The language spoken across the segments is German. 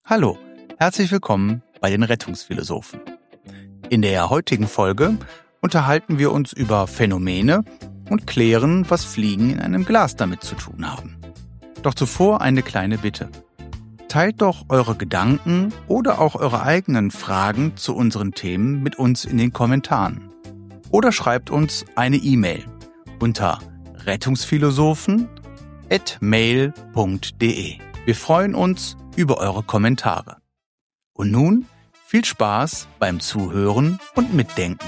Hallo, herzlich willkommen bei den Rettungsphilosophen. In der heutigen Folge unterhalten wir uns über Phänomene und klären, was Fliegen in einem Glas damit zu tun haben. Doch zuvor eine kleine Bitte. Teilt doch eure Gedanken oder auch eure eigenen Fragen zu unseren Themen mit uns in den Kommentaren. Oder schreibt uns eine E-Mail unter rettungsphilosophen@mail.de. Wir freuen uns über eure Kommentare. Und nun viel Spaß beim Zuhören und Mitdenken.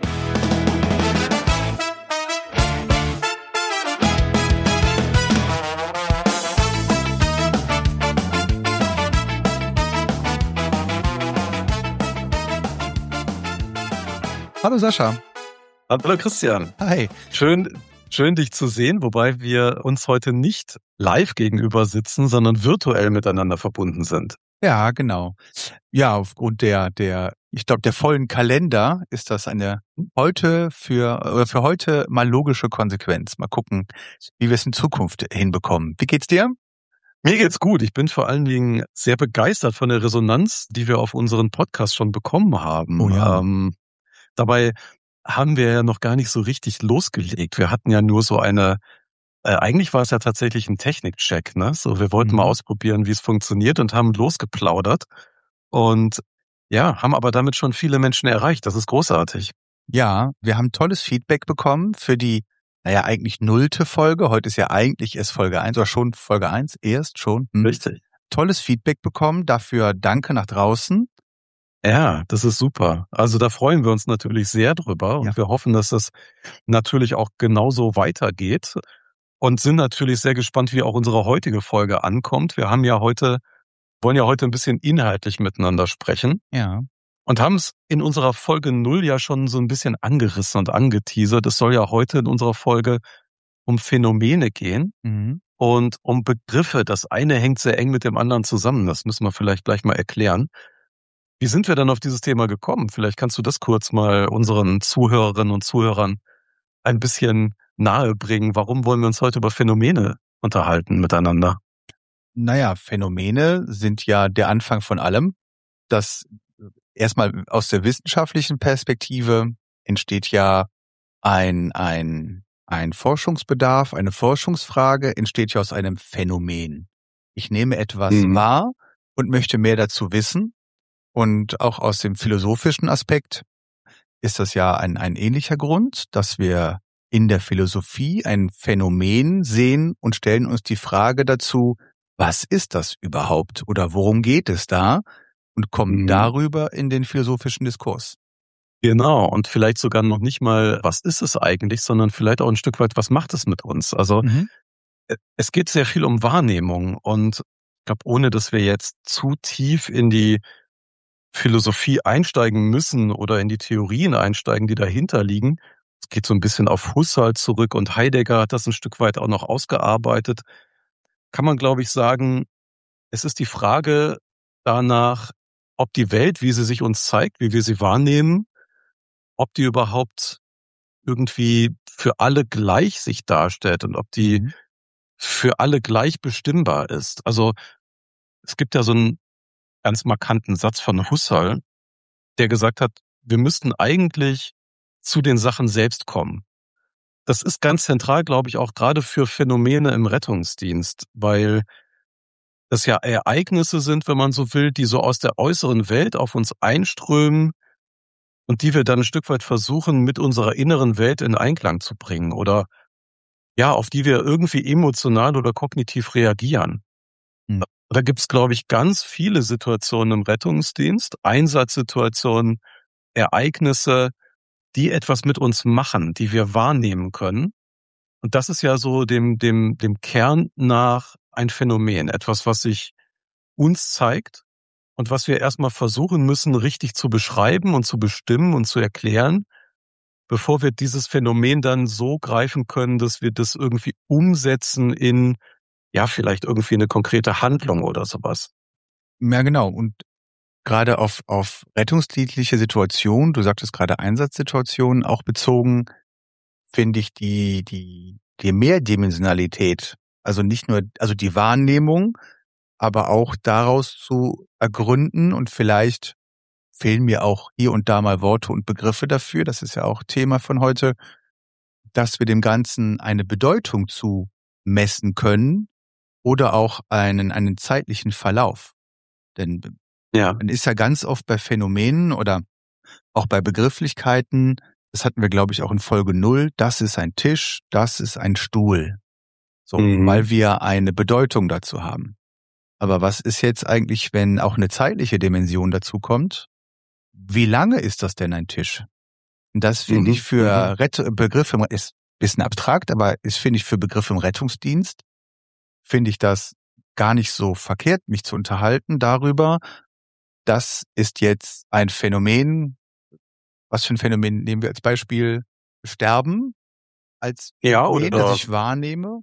Hallo Sascha. Hallo Christian. Hi. Schön dich zu sehen, wobei wir uns heute nicht live gegenüber sitzen, sondern virtuell miteinander verbunden sind. Ja, genau. Ja, aufgrund der vollen Kalender ist das für heute mal logische Konsequenz. Mal gucken, wie wir es in Zukunft hinbekommen. Wie geht's dir? Mir geht's gut. Ich bin vor allen Dingen sehr begeistert von der Resonanz, die wir auf unseren Podcast schon bekommen haben. Oh ja. Dabei haben wir ja noch gar nicht so richtig losgelegt. Wir hatten ja nur so eigentlich war es ja tatsächlich ein Technikcheck, ne? So, wir wollten mal ausprobieren, wie es funktioniert und haben losgeplaudert. Und ja, haben aber damit schon viele Menschen erreicht. Das ist großartig. Ja, wir haben tolles Feedback bekommen für die, eigentlich 0. Folge. Heute ist ja eigentlich erst Folge 1 oder schon Folge 1. Erst schon. Richtig. Tolles Feedback bekommen. Dafür danke nach draußen. Ja, das ist super. Also da freuen wir uns natürlich sehr drüber und wir hoffen, dass das natürlich auch genauso weitergeht und sind natürlich sehr gespannt, wie auch unsere heutige Folge ankommt. Wir wollen ja heute ein bisschen inhaltlich miteinander sprechen. Ja. Und haben es in unserer Folge 0 ja schon so ein bisschen angerissen und angeteasert. Es soll ja heute in unserer Folge um Phänomene gehen und um Begriffe. Das eine hängt sehr eng mit dem anderen zusammen. Das müssen wir vielleicht gleich mal erklären. Wie sind wir dann auf dieses Thema gekommen? Vielleicht kannst du das kurz mal unseren Zuhörerinnen und Zuhörern ein bisschen nahebringen. Warum wollen wir uns heute über Phänomene unterhalten miteinander? Phänomene sind ja der Anfang von allem. Das erstmal aus der wissenschaftlichen Perspektive entsteht ja ein Forschungsbedarf, eine Forschungsfrage entsteht ja aus einem Phänomen. Ich nehme etwas wahr und möchte mehr dazu wissen. Und auch aus dem philosophischen Aspekt ist das ja ein ähnlicher Grund, dass wir in der Philosophie ein Phänomen sehen und stellen uns die Frage dazu, was ist das überhaupt oder worum geht es da? Und kommen darüber in den philosophischen Diskurs. Genau, und vielleicht sogar noch nicht mal, was ist es eigentlich, sondern vielleicht auch ein Stück weit, was macht es mit uns? Also es geht sehr viel um Wahrnehmung und ich glaube, ohne dass wir jetzt zu tief in die Philosophie einsteigen müssen oder in die Theorien einsteigen, die dahinter liegen. Es geht so ein bisschen auf Husserl zurück und Heidegger hat das ein Stück weit auch noch ausgearbeitet. Kann man, glaube ich, sagen, es ist die Frage danach, ob die Welt, wie sie sich uns zeigt, wie wir sie wahrnehmen, ob die überhaupt irgendwie für alle gleich sich darstellt und ob die für alle gleich bestimmbar ist. Also es gibt ja so einen ganz markanten Satz von Husserl, der gesagt hat, wir müssten eigentlich zu den Sachen selbst kommen. Das ist ganz zentral, glaube ich, auch gerade für Phänomene im Rettungsdienst, weil das ja Ereignisse sind, wenn man so will, die so aus der äußeren Welt auf uns einströmen und die wir dann ein Stück weit versuchen, mit unserer inneren Welt in Einklang zu bringen oder ja, auf die wir irgendwie emotional oder kognitiv reagieren. Da gibt's, glaube ich, ganz viele Situationen im Rettungsdienst, Einsatzsituationen, Ereignisse, die etwas mit uns machen, die wir wahrnehmen können. Und das ist ja so dem Kern nach ein Phänomen, etwas, was sich uns zeigt und was wir erstmal versuchen müssen, richtig zu beschreiben und zu bestimmen und zu erklären, bevor wir dieses Phänomen dann so greifen können, dass wir das irgendwie umsetzen in vielleicht irgendwie eine konkrete Handlung oder sowas. Ja, genau. Und gerade auf rettungsdienstliche Situationen, du sagtest gerade Einsatzsituationen, auch bezogen, finde ich die Mehrdimensionalität, also nicht nur, also die Wahrnehmung, aber auch daraus zu ergründen, und vielleicht fehlen mir auch hier und da mal Worte und Begriffe dafür, das ist ja auch Thema von heute, dass wir dem Ganzen eine Bedeutung zumessen können oder auch einen zeitlichen Verlauf. Denn man ist ja ganz oft bei Phänomenen oder auch bei Begrifflichkeiten, das hatten wir, glaube ich, auch in Folge 0, das ist ein Tisch, das ist ein Stuhl. So, weil wir eine Bedeutung dazu haben. Aber was ist jetzt eigentlich, wenn auch eine zeitliche Dimension dazu kommt? Wie lange ist das denn ein Tisch? Und das finde ich für Begriffe, ist ein bisschen abstrakt, aber finde ich für Begriffe im Rettungsdienst, finde ich das gar nicht so verkehrt, mich zu unterhalten darüber. Das ist jetzt ein Phänomen. Was für ein Phänomen nehmen wir als Beispiel? Sterben als Phänomen, das ich wahrnehme,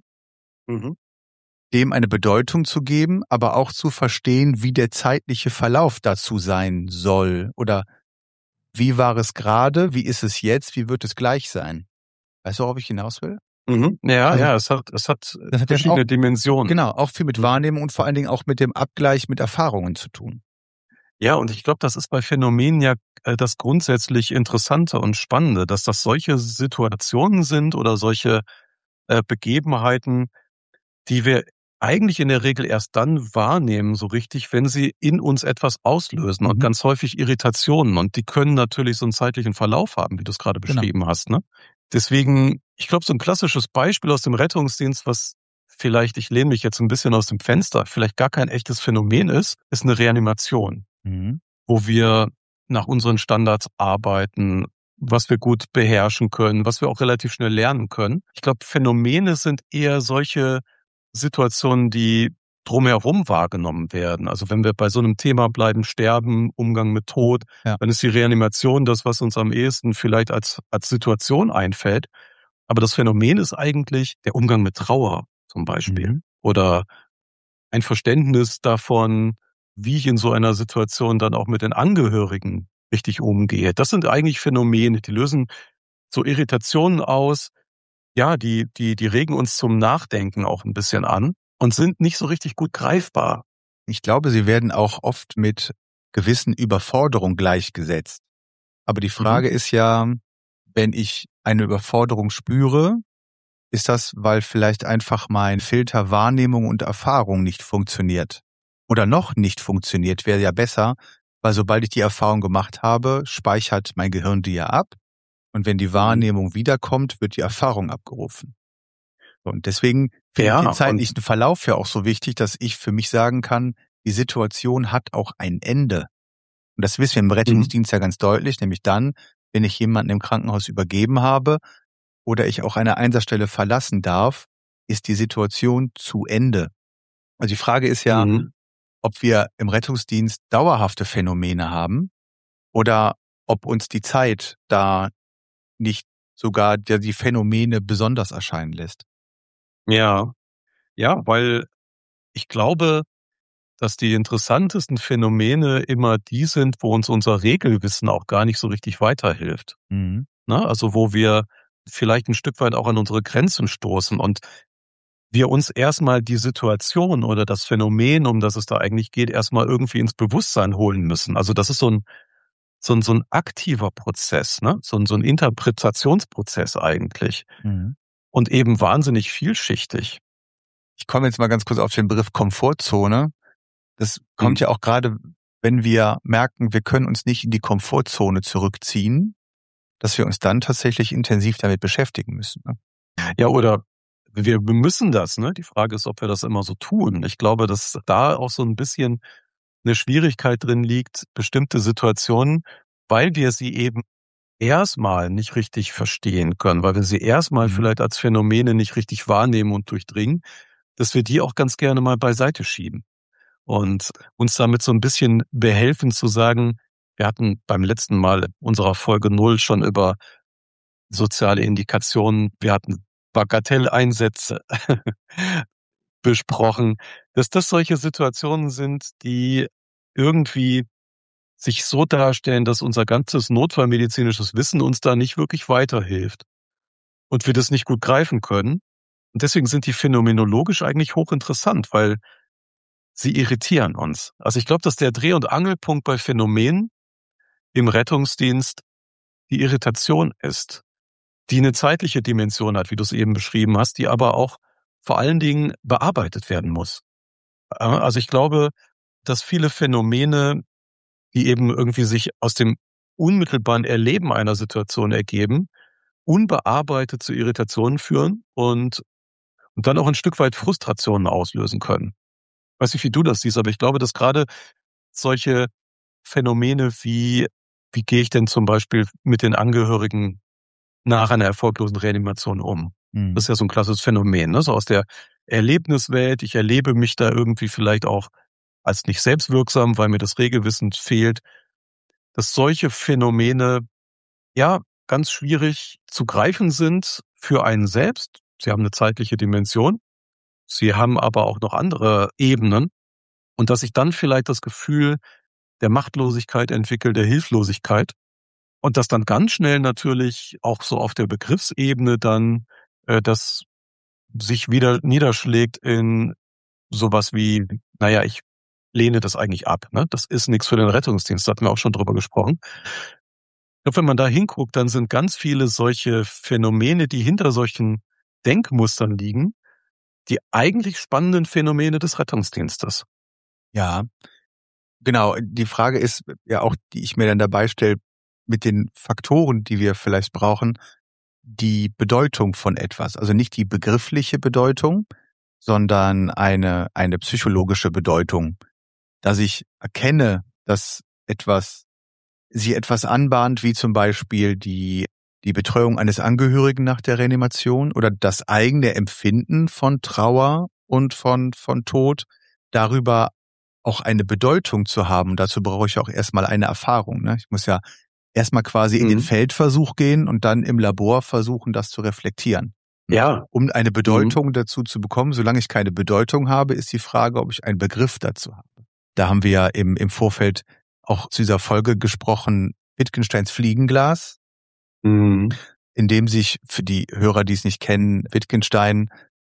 dem eine Bedeutung zu geben, aber auch zu verstehen, wie der zeitliche Verlauf dazu sein soll. Oder wie war es gerade, wie ist es jetzt, wie wird es gleich sein? Weißt du, worauf ich hinaus will? Ja, es hat verschiedene Dimensionen. Genau, auch viel mit Wahrnehmung und vor allen Dingen auch mit dem Abgleich mit Erfahrungen zu tun. Ja, und ich glaube, das ist bei Phänomenen ja das grundsätzlich Interessante und Spannende, dass das solche Situationen sind oder solche Begebenheiten, die wir eigentlich in der Regel erst dann wahrnehmen, so richtig, wenn sie in uns etwas auslösen und ganz häufig Irritationen. Und die können natürlich so einen zeitlichen Verlauf haben, wie du es gerade beschrieben hast, ne? Deswegen, ich glaube, so ein klassisches Beispiel aus dem Rettungsdienst, was vielleicht, ich lehne mich jetzt ein bisschen aus dem Fenster, vielleicht gar kein echtes Phänomen ist eine Reanimation, wo wir nach unseren Standards arbeiten, was wir gut beherrschen können, was wir auch relativ schnell lernen können. Ich glaube, Phänomene sind eher solche Situationen, die drumherum wahrgenommen werden. Also wenn wir bei so einem Thema bleiben, Sterben, Umgang mit Tod, dann ist die Reanimation das, was uns am ehesten vielleicht als Situation einfällt. Aber das Phänomen ist eigentlich der Umgang mit Trauer zum Beispiel. Oder ein Verständnis davon, wie ich in so einer Situation dann auch mit den Angehörigen richtig umgehe. Das sind eigentlich Phänomene, die lösen so Irritationen aus. Ja, die regen uns zum Nachdenken auch ein bisschen an und sind nicht so richtig gut greifbar. Ich glaube, sie werden auch oft mit gewissen Überforderung gleichgesetzt. Aber die Frage ist ja, wenn ich eine Überforderung spüre, ist das, weil vielleicht einfach mein Filter Wahrnehmung und Erfahrung nicht funktioniert. Oder noch nicht funktioniert, wäre ja besser, weil sobald ich die Erfahrung gemacht habe, speichert mein Gehirn die ja ab. Und wenn die Wahrnehmung wiederkommt, wird die Erfahrung abgerufen. Und deswegen finde ich den zeitlichen Verlauf ja auch so wichtig, dass ich für mich sagen kann, die Situation hat auch ein Ende. Und das wissen wir im Rettungsdienst ja ganz deutlich, nämlich dann, wenn ich jemanden im Krankenhaus übergeben habe oder ich auch eine Einsatzstelle verlassen darf, ist die Situation zu Ende. Also die Frage ist ja, ob wir im Rettungsdienst dauerhafte Phänomene haben oder ob uns die Zeit da nicht sogar die Phänomene besonders erscheinen lässt. Ja, weil ich glaube, dass die interessantesten Phänomene immer die sind, wo uns unser Regelwissen auch gar nicht so richtig weiterhilft. Ne? Also wo wir vielleicht ein Stück weit auch an unsere Grenzen stoßen und wir uns erstmal die Situation oder das Phänomen, um das es da eigentlich geht, erstmal irgendwie ins Bewusstsein holen müssen. Also das ist so ein aktiver Prozess, ne? So ein Interpretationsprozess eigentlich. Und eben wahnsinnig vielschichtig. Ich komme jetzt mal ganz kurz auf den Begriff Komfortzone. Das kommt ja auch gerade, wenn wir merken, wir können uns nicht in die Komfortzone zurückziehen, dass wir uns dann tatsächlich intensiv damit beschäftigen müssen. Ne? Ja, oder wir müssen das, ne? Die Frage ist, ob wir das immer so tun. Ich glaube, dass da auch so ein bisschen eine Schwierigkeit drin liegt, bestimmte Situationen, weil wir sie eben erstmal nicht richtig verstehen können, weil wir sie erstmal vielleicht als Phänomene nicht richtig wahrnehmen und durchdringen, dass wir die auch ganz gerne mal beiseite schieben und uns damit so ein bisschen behelfen zu sagen, wir hatten beim letzten Mal unserer Folge 0 schon über soziale Indikationen, wir hatten Bagatelleinsätze besprochen, dass das solche Situationen sind, die irgendwie sich so darstellen, dass unser ganzes notfallmedizinisches Wissen uns da nicht wirklich weiterhilft und wir das nicht gut greifen können. Und deswegen sind die phänomenologisch eigentlich hochinteressant, weil sie irritieren uns. Also ich glaube, dass der Dreh- und Angelpunkt bei Phänomenen im Rettungsdienst die Irritation ist, die eine zeitliche Dimension hat, wie du es eben beschrieben hast, die aber auch vor allen Dingen bearbeitet werden muss. Also ich glaube, dass viele Phänomene, die eben irgendwie sich aus dem unmittelbaren Erleben einer Situation ergeben, unbearbeitet zu Irritationen führen und dann auch ein Stück weit Frustrationen auslösen können. Ich weiß nicht, wie du das siehst, aber ich glaube, dass gerade solche Phänomene wie gehe ich denn zum Beispiel mit den Angehörigen nach einer erfolglosen Reanimation um? Das ist ja so ein klassisches Phänomen, ne? So aus der Erlebniswelt. Ich erlebe mich da irgendwie vielleicht auch als nicht selbstwirksam, weil mir das Regelwissen fehlt, dass solche Phänomene ja ganz schwierig zu greifen sind für einen selbst. Sie haben eine zeitliche Dimension. Sie haben aber auch noch andere Ebenen. Und dass ich dann vielleicht das Gefühl der Machtlosigkeit entwickle, der Hilflosigkeit. Und das dann ganz schnell natürlich auch so auf der Begriffsebene dann das sich wieder niederschlägt in sowas wie, naja, ich lehne das eigentlich ab. Ne? Das ist nichts für den Rettungsdienst, da hatten wir auch schon drüber gesprochen. Ich glaube, wenn man da hinguckt, dann sind ganz viele solche Phänomene, die hinter solchen Denkmustern liegen, die eigentlich spannenden Phänomene des Rettungsdienstes. Ja, genau. Die Frage ist ja auch, die ich mir dann dabei stelle, mit den Faktoren, die wir vielleicht brauchen, die Bedeutung von etwas. Also nicht die begriffliche Bedeutung, sondern eine psychologische Bedeutung. Dass ich erkenne, dass sich etwas anbahnt, wie zum Beispiel die Betreuung eines Angehörigen nach der Reanimation oder das eigene Empfinden von Trauer und von Tod, darüber auch eine Bedeutung zu haben. Dazu brauche ich auch erstmal eine Erfahrung. Ne? Ich muss ja erstmal quasi in den Feldversuch gehen und dann im Labor versuchen, das zu reflektieren. Ja. Um eine Bedeutung dazu zu bekommen, solange ich keine Bedeutung habe, ist die Frage, ob ich einen Begriff dazu habe. Da haben wir ja im Vorfeld auch zu dieser Folge gesprochen, Wittgensteins Fliegenglas, in dem sich, für die Hörer, die es nicht kennen, Wittgenstein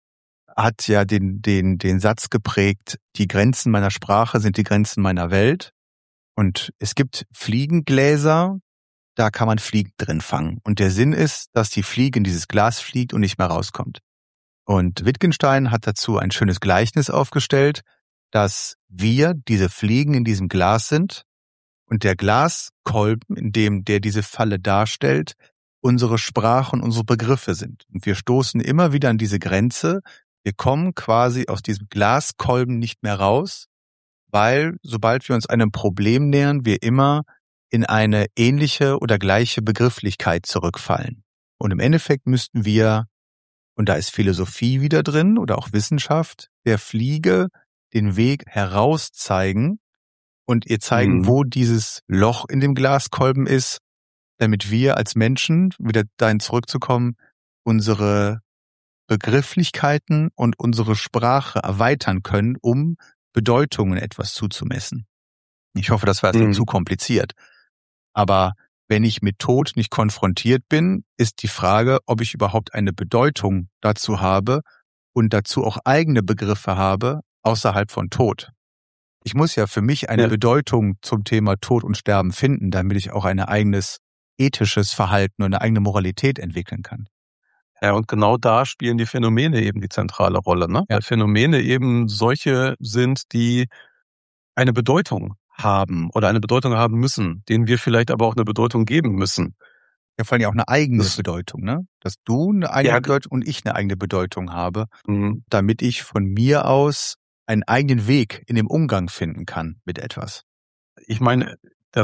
hat ja den Satz geprägt, die Grenzen meiner Sprache sind die Grenzen meiner Welt. Und es gibt Fliegengläser, da kann man Fliegen drin fangen. Und der Sinn ist, dass die Fliege in dieses Glas fliegt und nicht mehr rauskommt. Und Wittgenstein hat dazu ein schönes Gleichnis aufgestellt, dass wir diese Fliegen in diesem Glas sind und der Glaskolben, der diese Falle darstellt, unsere Sprache und unsere Begriffe sind. Und wir stoßen immer wieder an diese Grenze. Wir kommen quasi aus diesem Glaskolben nicht mehr raus, weil sobald wir uns einem Problem nähern, wir immer in eine ähnliche oder gleiche Begrifflichkeit zurückfallen. Und im Endeffekt müssten wir, und da ist Philosophie wieder drin oder auch Wissenschaft, der Fliege den Weg herauszeigen und ihr zeigen, wo dieses Loch in dem Glaskolben ist, damit wir als Menschen, wieder dahin zurückzukommen, unsere Begrifflichkeiten und unsere Sprache erweitern können, um Bedeutungen etwas zuzumessen. Ich hoffe, das war jetzt nicht zu kompliziert. Aber wenn ich mit Tod nicht konfrontiert bin, ist die Frage, ob ich überhaupt eine Bedeutung dazu habe und dazu auch eigene Begriffe habe, außerhalb von Tod. Ich muss ja für mich eine Bedeutung zum Thema Tod und Sterben finden, damit ich auch ein eigenes ethisches Verhalten und eine eigene Moralität entwickeln kann. Ja, und genau da spielen die Phänomene eben die zentrale Rolle, ne? Ja. Weil Phänomene eben solche sind, die eine Bedeutung haben oder eine Bedeutung haben müssen, denen wir vielleicht aber auch eine Bedeutung geben müssen. Ja, vor allem auch eine eigene Bedeutung, ne? Dass du eine eigene Bedeutung und ich eine eigene Bedeutung habe, damit ich von mir aus einen eigenen Weg in dem Umgang finden kann mit etwas. Ich meine,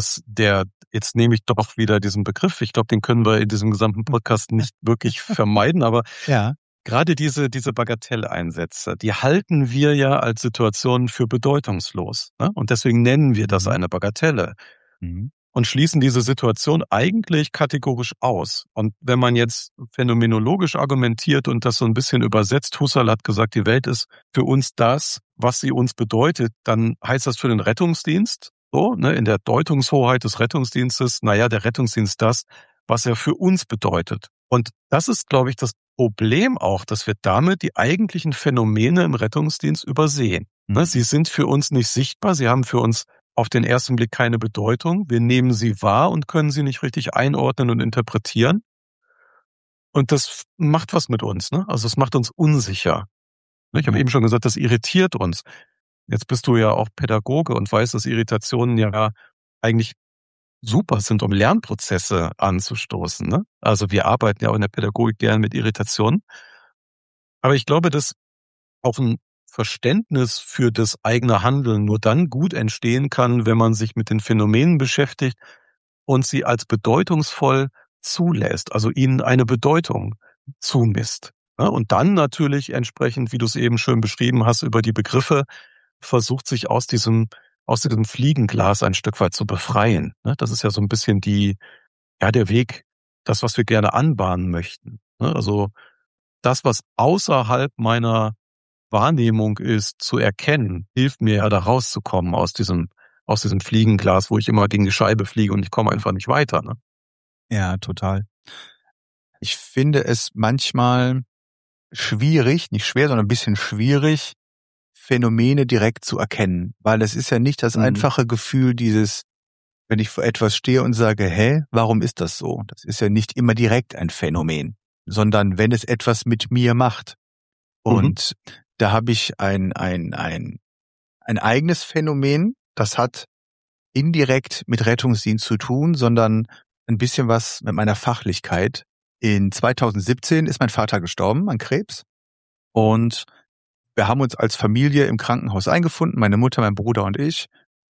jetzt nehme ich doch wieder diesen Begriff, ich glaube, den können wir in diesem gesamten Podcast nicht wirklich vermeiden, aber gerade diese Bagatelleinsätze, die halten wir ja als Situation für bedeutungslos, ne? Und deswegen nennen wir das eine Bagatelle. Und schließen diese Situation eigentlich kategorisch aus. Und wenn man jetzt phänomenologisch argumentiert und das so ein bisschen übersetzt, Husserl hat gesagt, die Welt ist für uns das, was sie uns bedeutet, dann heißt das für den Rettungsdienst, so, ne, in der Deutungshoheit des Rettungsdienstes, naja, der Rettungsdienst das, was er für uns bedeutet. Und das ist, glaube ich, das Problem auch, dass wir damit die eigentlichen Phänomene im Rettungsdienst übersehen. Ne, sie sind für uns nicht sichtbar, sie haben für uns auf den ersten Blick keine Bedeutung. Wir nehmen sie wahr und können sie nicht richtig einordnen und interpretieren. Und das macht was mit uns, ne? Also es macht uns unsicher. Ich habe eben schon gesagt, das irritiert uns. Jetzt bist du ja auch Pädagoge und weißt, dass Irritationen ja eigentlich super sind, um Lernprozesse anzustoßen, ne? Also wir arbeiten ja auch in der Pädagogik gerne mit Irritationen. Aber ich glaube, dass auch ein Verständnis für das eigene Handeln nur dann gut entstehen kann, wenn man sich mit den Phänomenen beschäftigt und sie als bedeutungsvoll zulässt, also ihnen eine Bedeutung zumisst. Und dann natürlich entsprechend, wie du es eben schön beschrieben hast, über die Begriffe versucht, sich aus diesem Fliegenglas ein Stück weit zu befreien. Das ist ja so ein bisschen der Weg, das, was wir gerne anbahnen möchten. Also das, was außerhalb meiner Wahrnehmung ist, zu erkennen, hilft mir ja da rauszukommen aus diesem Fliegenglas, wo ich immer gegen die Scheibe fliege und ich komme einfach nicht weiter. Ne? Ja, total. Ich finde es manchmal schwierig, nicht schwer, sondern ein bisschen schwierig, Phänomene direkt zu erkennen. Weil es ist ja nicht das einfache Gefühl dieses, wenn ich vor etwas stehe und sage, hä, warum ist das so? Das ist ja nicht immer direkt ein Phänomen, sondern wenn es etwas mit mir macht. Und da habe ich ein eigenes Phänomen, das hat indirekt mit Rettungsdienst zu tun, sondern ein bisschen was mit meiner Fachlichkeit. In 2017 ist mein Vater gestorben an Krebs und wir haben uns als Familie im Krankenhaus eingefunden, meine Mutter, mein Bruder und ich.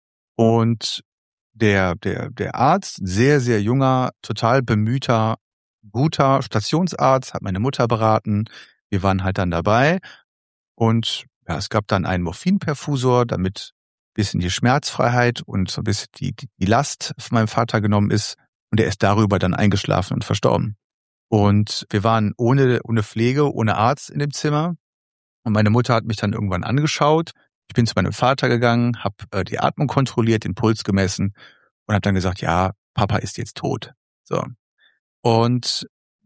Und der Arzt, sehr, sehr junger, total bemühter, guter Stationsarzt, hat meine Mutter beraten. Wir waren halt dann dabei und ja, es gab dann einen Morphinperfusor, damit ein bisschen die Schmerzfreiheit und so ein bisschen die Last von meinem Vater genommen ist. Und er ist darüber dann eingeschlafen und verstorben. Und wir waren ohne Pflege, ohne Arzt in dem Zimmer. Und meine Mutter hat mich dann irgendwann angeschaut. Ich bin zu meinem Vater gegangen, habe die Atmung kontrolliert, den Puls gemessen und habe dann gesagt, ja, Papa ist jetzt tot. So. Und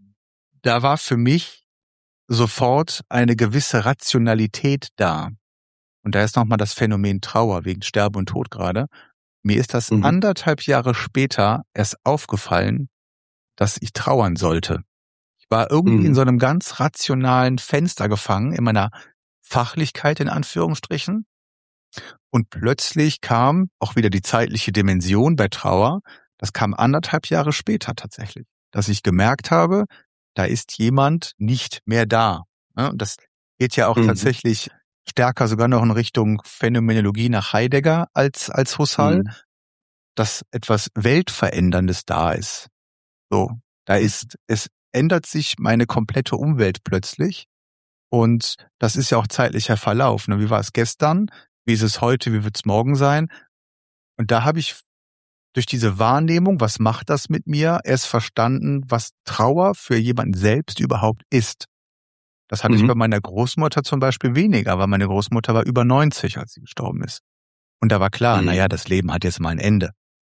da war für mich sofort eine gewisse Rationalität da. Und da ist nochmal das Phänomen Trauer wegen Sterben und Tod gerade. Mir ist das 1,5 Jahre später erst aufgefallen, dass ich trauern sollte. Ich war irgendwie in so einem ganz rationalen Fenster gefangen, in meiner Fachlichkeit in Anführungsstrichen. Und plötzlich kam auch wieder die zeitliche Dimension bei Trauer. Das kam 1,5 Jahre später tatsächlich, dass ich gemerkt habe, da ist jemand nicht mehr da. Und das geht ja auch tatsächlich stärker sogar noch in Richtung Phänomenologie nach Heidegger als Husserl, dass etwas Weltveränderndes da ist. So, es ändert sich meine komplette Umwelt plötzlich. Und das ist ja auch zeitlicher Verlauf. Wie war es gestern? Wie ist es heute? Wie wird es morgen sein? Und da habe ich durch diese Wahrnehmung, was macht das mit mir, erst verstanden, was Trauer für jemanden selbst überhaupt ist. Das hatte ich bei meiner Großmutter zum Beispiel weniger, weil meine Großmutter war über 90, als sie gestorben ist. Und da war klar, das Leben hat jetzt mal ein Ende.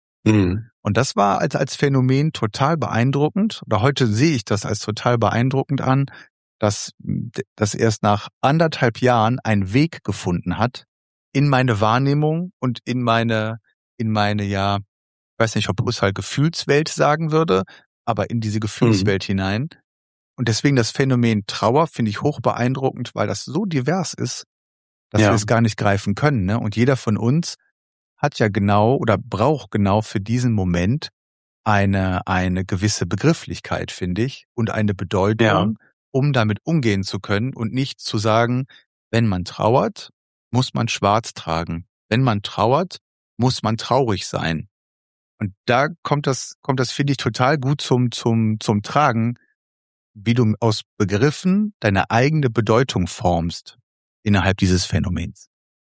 Und das war als Phänomen total beeindruckend. Oder heute sehe ich das als total beeindruckend an, dass erst nach 1,5 Jahren ein Weg gefunden hat in meine Wahrnehmung und in meine, ja, ich weiß nicht, ob Husserl Gefühlswelt sagen würde, aber in diese Gefühlswelt hinein. Und deswegen das Phänomen Trauer finde ich hoch beeindruckend, weil das so divers ist, dass wir es gar nicht greifen können. Ne? Und jeder von uns hat ja genau oder braucht genau für diesen Moment eine gewisse Begrifflichkeit, finde ich, und eine Bedeutung, um damit umgehen zu können und nicht zu sagen, wenn man trauert, muss man schwarz tragen. Wenn man trauert, muss man traurig sein. Und da kommt das, finde ich, total gut zum Tragen, wie du aus Begriffen deine eigene Bedeutung formst innerhalb dieses Phänomens.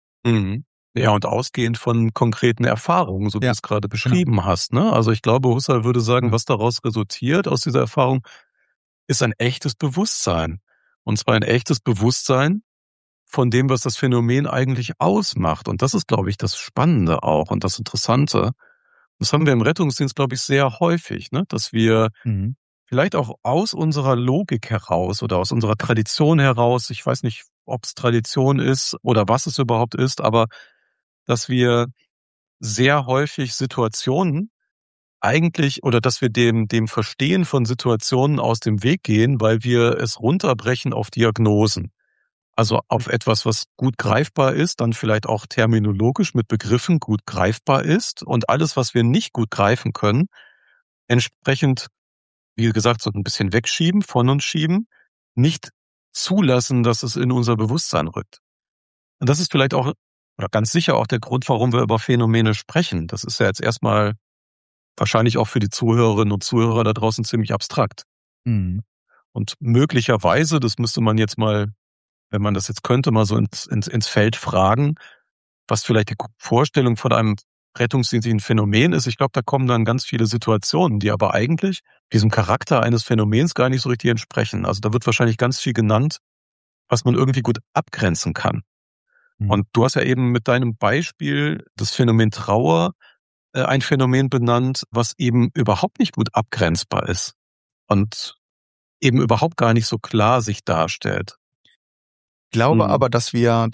Ja, und ausgehend von konkreten Erfahrungen, so wie du es gerade beschrieben hast. Ne? Also ich glaube, Husserl würde sagen, was daraus resultiert aus dieser Erfahrung, ist ein echtes Bewusstsein. Und zwar ein echtes Bewusstsein von dem, was das Phänomen eigentlich ausmacht. Und das ist, glaube ich, das Spannende auch und das Interessante. Das haben wir im Rettungsdienst, glaube ich, sehr häufig, ne? Dass wir vielleicht auch aus unserer Logik heraus oder aus unserer Tradition heraus, ich weiß nicht, ob es Tradition ist oder was es überhaupt ist, aber dass wir sehr häufig Situationen eigentlich oder dass wir dem Verstehen von Situationen aus dem Weg gehen, weil wir es runterbrechen auf Diagnosen. Also auf etwas, was gut greifbar ist, dann vielleicht auch terminologisch mit Begriffen gut greifbar ist und alles, was wir nicht gut greifen können, entsprechend, wie gesagt, so ein bisschen wegschieben, von uns schieben, nicht zulassen, dass es in unser Bewusstsein rückt. Und das ist vielleicht auch, oder ganz sicher auch der Grund, warum wir über Phänomene sprechen. Das ist ja jetzt erstmal wahrscheinlich auch für die Zuhörerinnen und Zuhörer da draußen ziemlich abstrakt. Mhm. Und möglicherweise, das müsste man jetzt mal, wenn man das jetzt könnte, mal so ins Feld fragen, was vielleicht die Vorstellung von einem rettungsdienstlichen Phänomen ist. Ich glaube, da kommen dann ganz viele Situationen, die aber eigentlich diesem Charakter eines Phänomens gar nicht so richtig entsprechen. Also da wird wahrscheinlich ganz viel genannt, was man irgendwie gut abgrenzen kann. Mhm. Und du hast ja eben mit deinem Beispiel das Phänomen Trauer ein Phänomen benannt, was eben überhaupt nicht gut abgrenzbar ist und eben überhaupt gar nicht so klar sich darstellt. Ich glaube aber, dass wir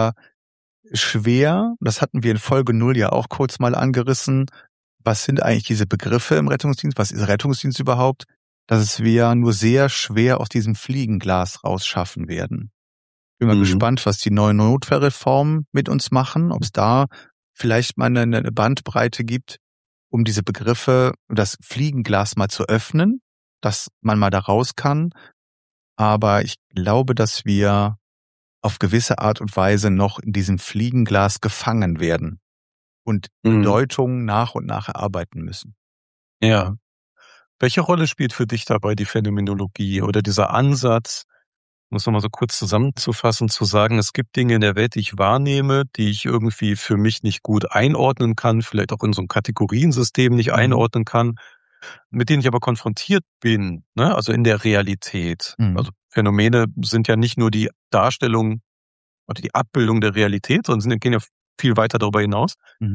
schwer, das hatten wir in Folge 0 ja auch kurz mal angerissen, was sind eigentlich diese Begriffe im Rettungsdienst, was ist Rettungsdienst überhaupt, dass wir nur sehr schwer aus diesem Fliegenglas rausschaffen werden. Bin mal gespannt, was die neuen Notfallreformen mit uns machen, ob es da vielleicht mal eine Bandbreite gibt, um diese Begriffe, das Fliegenglas mal zu öffnen, dass man mal da raus kann. Aber ich glaube, dass wir auf gewisse Art und Weise noch in diesem Fliegenglas gefangen werden und Bedeutungen nach und nach erarbeiten müssen. Ja. Welche Rolle spielt für dich dabei die Phänomenologie oder dieser Ansatz, um es nochmal so kurz zusammenzufassen, zu sagen, es gibt Dinge in der Welt, die ich wahrnehme, die ich irgendwie für mich nicht gut einordnen kann, vielleicht auch in so ein Kategoriensystem nicht einordnen kann, mit denen ich aber konfrontiert bin, ne? Also in der Realität. Also Phänomene sind ja nicht nur die Darstellung oder die Abbildung der Realität, sondern gehen ja viel weiter darüber hinaus.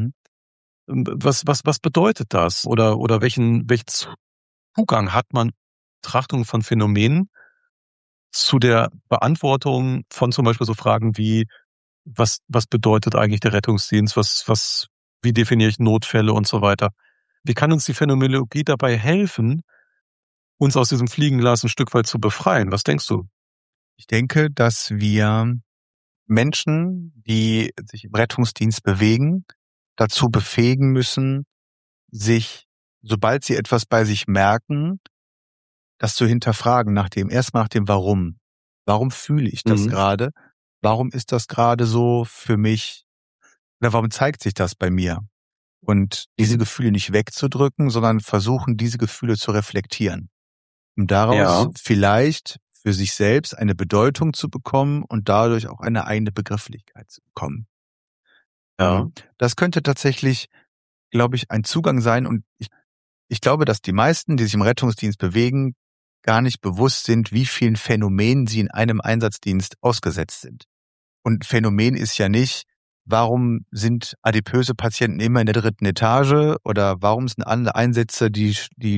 Was bedeutet das? Oder welchen Zugang hat man Betrachtung von Phänomenen zu der Beantwortung von zum Beispiel so Fragen wie, was bedeutet eigentlich der Rettungsdienst? Wie definiere ich Notfälle und so weiter? Wie kann uns die Phänomenologie dabei helfen, uns aus diesem Fliegenglas ein Stück weit zu befreien? Was denkst du? Ich denke, dass wir Menschen, die sich im Rettungsdienst bewegen, dazu befähigen müssen, sich, sobald sie etwas bei sich merken, das zu hinterfragen, erstmal nach dem Warum. Warum fühle ich das gerade? Warum ist das gerade so für mich? Oder warum zeigt sich das bei mir? Und diese Gefühle nicht wegzudrücken, sondern versuchen, diese Gefühle zu reflektieren. Um daraus vielleicht für sich selbst eine Bedeutung zu bekommen und dadurch auch eine eigene Begrifflichkeit zu bekommen. Ja. Das könnte tatsächlich, glaube ich, ein Zugang sein. Und ich glaube, dass die meisten, die sich im Rettungsdienst bewegen, gar nicht bewusst sind, wie vielen Phänomenen sie in einem Einsatzdienst ausgesetzt sind. Und Phänomen ist ja nicht, warum sind adipöse Patienten immer in der 3. Etage oder warum sind alle Einsätze, die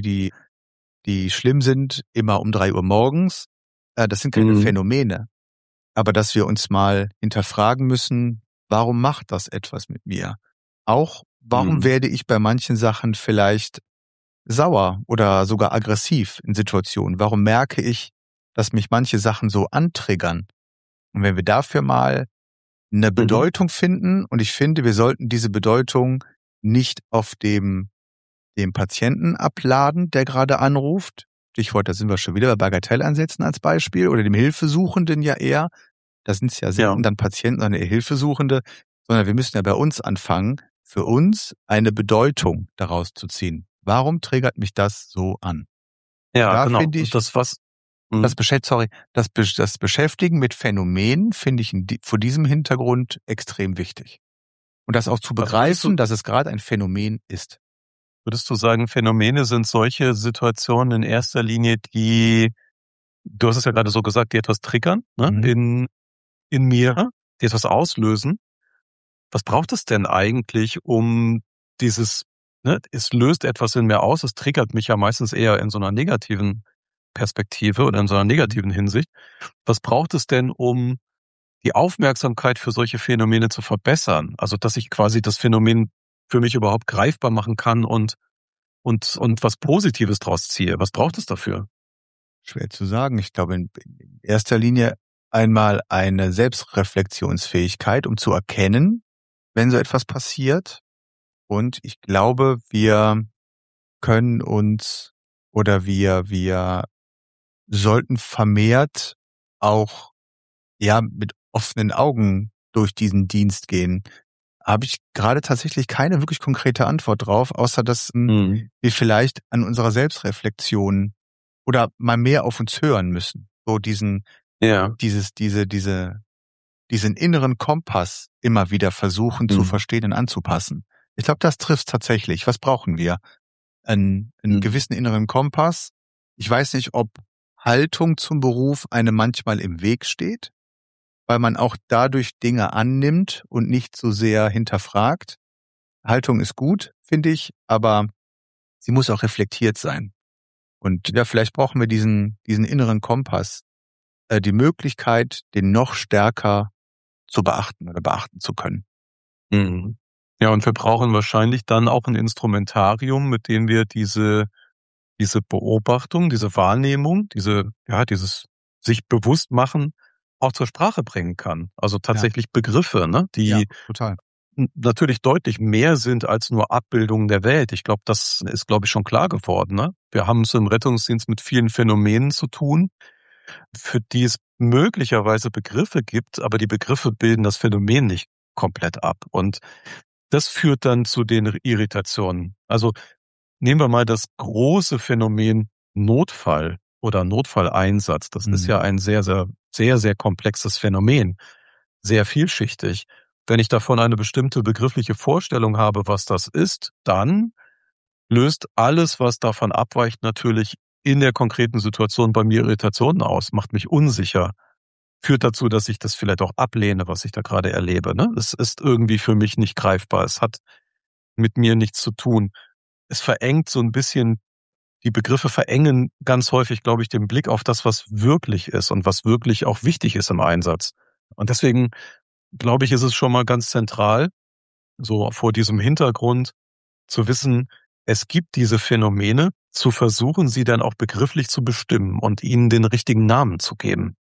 schlimm sind, immer um 3 Uhr morgens. Das sind keine Phänomene. Aber dass wir uns mal hinterfragen müssen, warum macht das etwas mit mir? Auch, warum werde ich bei manchen Sachen vielleicht sauer oder sogar aggressiv in Situationen? Warum merke ich, dass mich manche Sachen so antriggern? Und wenn wir dafür mal eine Bedeutung finden, und ich finde, wir sollten diese Bedeutung nicht auf dem Patienten abladen, der gerade anruft. Stichwort, da sind wir schon wieder bei Bagatelleinsätzen als Beispiel, oder dem Hilfesuchenden ja eher. Da sind es ja selten dann Patienten, sondern eher Hilfesuchende, sondern wir müssen ja bei uns anfangen, für uns eine Bedeutung daraus zu ziehen. Warum triggert mich das so an? Ja, da genau. finde ich, das Beschäftigen mit Phänomenen finde ich vor diesem Hintergrund extrem wichtig. Und das auch zu begreifen, dass es gerade ein Phänomen ist. Würdest du sagen, Phänomene sind solche Situationen in erster Linie, die, du hast es ja gerade so gesagt, die etwas triggern, ne? In mir, die etwas auslösen? Was braucht es denn eigentlich, um dieses, ne, es löst etwas in mir aus, es triggert mich ja meistens eher in so einer negativen Perspektive oder in so einer negativen Hinsicht. Was braucht es denn, um die Aufmerksamkeit für solche Phänomene zu verbessern. Also, dass ich quasi das Phänomen für mich überhaupt greifbar machen kann und was Positives draus ziehe. Was braucht es dafür? Schwer zu sagen. Ich glaube, in erster Linie einmal eine Selbstreflexionsfähigkeit, um zu erkennen, wenn so etwas passiert. Und ich glaube, wir können uns oder wir sollten vermehrt auch mit offenen Augen durch diesen Dienst gehen. Habe ich gerade tatsächlich keine wirklich konkrete Antwort drauf, außer dass wir vielleicht an unserer Selbstreflexion oder mal mehr auf uns hören müssen. So diesen inneren Kompass immer wieder versuchen zu verstehen und anzupassen. Ich glaube, das trifft tatsächlich. Was brauchen wir? Einen gewissen inneren Kompass. Ich weiß nicht, ob Haltung zum Beruf einem manchmal im Weg steht, weil man auch dadurch Dinge annimmt und nicht so sehr hinterfragt. Haltung ist gut, finde ich, aber sie muss auch reflektiert sein. Und ja, vielleicht brauchen wir diesen inneren Kompass, die Möglichkeit, den noch stärker zu beachten oder beachten zu können. Mhm. Ja, und wir brauchen wahrscheinlich dann auch ein Instrumentarium, mit dem wir diese Beobachtung, diese Wahrnehmung, dieses sich bewusst machen, auch zur Sprache bringen kann. Also tatsächlich Begriffe, ne, die total. Natürlich deutlich mehr sind als nur Abbildungen der Welt. Ich glaube, das ist, schon klar geworden. Ne? Wir haben es im Rettungsdienst mit vielen Phänomenen zu tun, für die es möglicherweise Begriffe gibt, aber die Begriffe bilden das Phänomen nicht komplett ab. Und das führt dann zu den Irritationen. Also nehmen wir mal das große Phänomen Notfall oder Notfalleinsatz. Das ist ja ein sehr, sehr, sehr, sehr komplexes Phänomen. Sehr vielschichtig. Wenn ich davon eine bestimmte begriffliche Vorstellung habe, was das ist, dann löst alles, was davon abweicht, natürlich in der konkreten Situation bei mir Irritationen aus, macht mich unsicher, führt dazu, dass ich das vielleicht auch ablehne, was ich da gerade erlebe. Ne? Es ist irgendwie für mich nicht greifbar. Es hat mit mir nichts zu tun. Es verengt so ein bisschen, die Begriffe verengen ganz häufig, glaube ich, den Blick auf das, was wirklich ist und was wirklich auch wichtig ist im Einsatz. Und deswegen glaube ich, ist es schon mal ganz zentral, so vor diesem Hintergrund zu wissen, es gibt diese Phänomene, zu versuchen, sie dann auch begrifflich zu bestimmen und ihnen den richtigen Namen zu geben.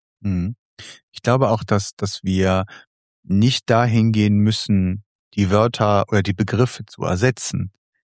Ich glaube auch, dass wir nicht dahin gehen müssen, die Wörter oder die Begriffe zu ersetzen.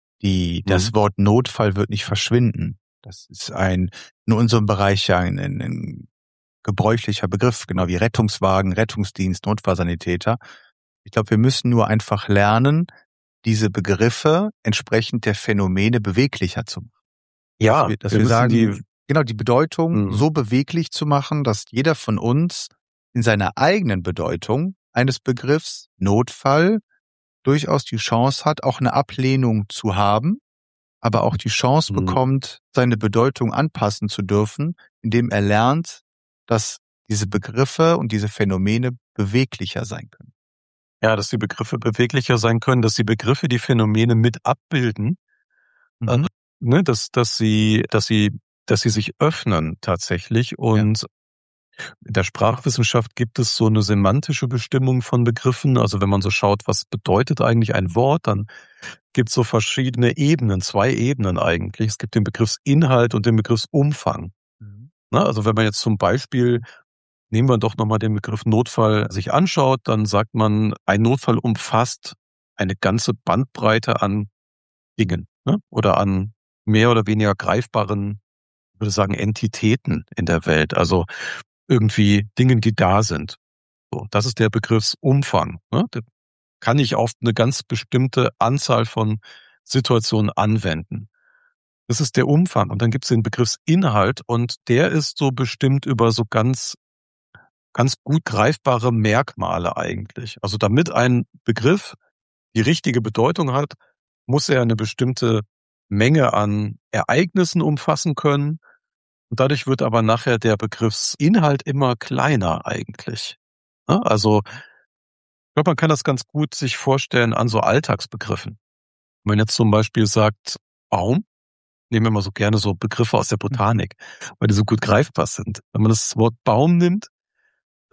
Das Wort Notfall wird nicht verschwinden. Das ist in unserem Bereich ja ein gebräuchlicher Begriff, genau wie Rettungswagen, Rettungsdienst, Notfallsanitäter. Ich glaube, wir müssen nur einfach lernen, diese Begriffe entsprechend der Phänomene beweglicher zu machen. Ja, dass wir sagen, die Bedeutung so beweglich zu machen, dass jeder von uns in seiner eigenen Bedeutung eines Begriffs Notfall durchaus die Chance hat, auch eine Ablehnung zu haben, aber auch die Chance bekommt, seine Bedeutung anpassen zu dürfen, indem er lernt, dass diese Begriffe und diese Phänomene beweglicher sein können. Ja, dass die Begriffe beweglicher sein können, dass die Begriffe die Phänomene mit abbilden, ne, dass sie sich öffnen tatsächlich. Und in der Sprachwissenschaft gibt es so eine semantische Bestimmung von Begriffen. Also wenn man so schaut, was bedeutet eigentlich ein Wort, dann gibt es so verschiedene Ebenen, 2 Ebenen eigentlich. Es gibt den Begriffsinhalt und den Begriffsumfang. Also wenn man jetzt zum Beispiel, nehmen wir doch nochmal den Begriff Notfall sich anschaut, dann sagt man, ein Notfall umfasst eine ganze Bandbreite an Dingen, ne? Oder an mehr oder weniger greifbaren, ich würde sagen, Entitäten in der Welt. Also irgendwie Dingen, die da sind. So, das ist der Begriffsumfang. Ne? Den kann ich auf eine ganz bestimmte Anzahl von Situationen anwenden. Das ist der Umfang. Und dann gibt es den Begriffsinhalt und der ist so bestimmt über so ganz, ganz gut greifbare Merkmale eigentlich. Also damit ein Begriff die richtige Bedeutung hat, muss er eine bestimmte Menge an Ereignissen umfassen können. Und dadurch wird aber nachher der Begriffsinhalt immer kleiner eigentlich. Also ich glaube, man kann das ganz gut sich vorstellen an so Alltagsbegriffen. Wenn man jetzt zum Beispiel sagt Baum, nehmen wir mal so gerne so Begriffe aus der Botanik, weil die so gut greifbar sind. Wenn man das Wort Baum nimmt,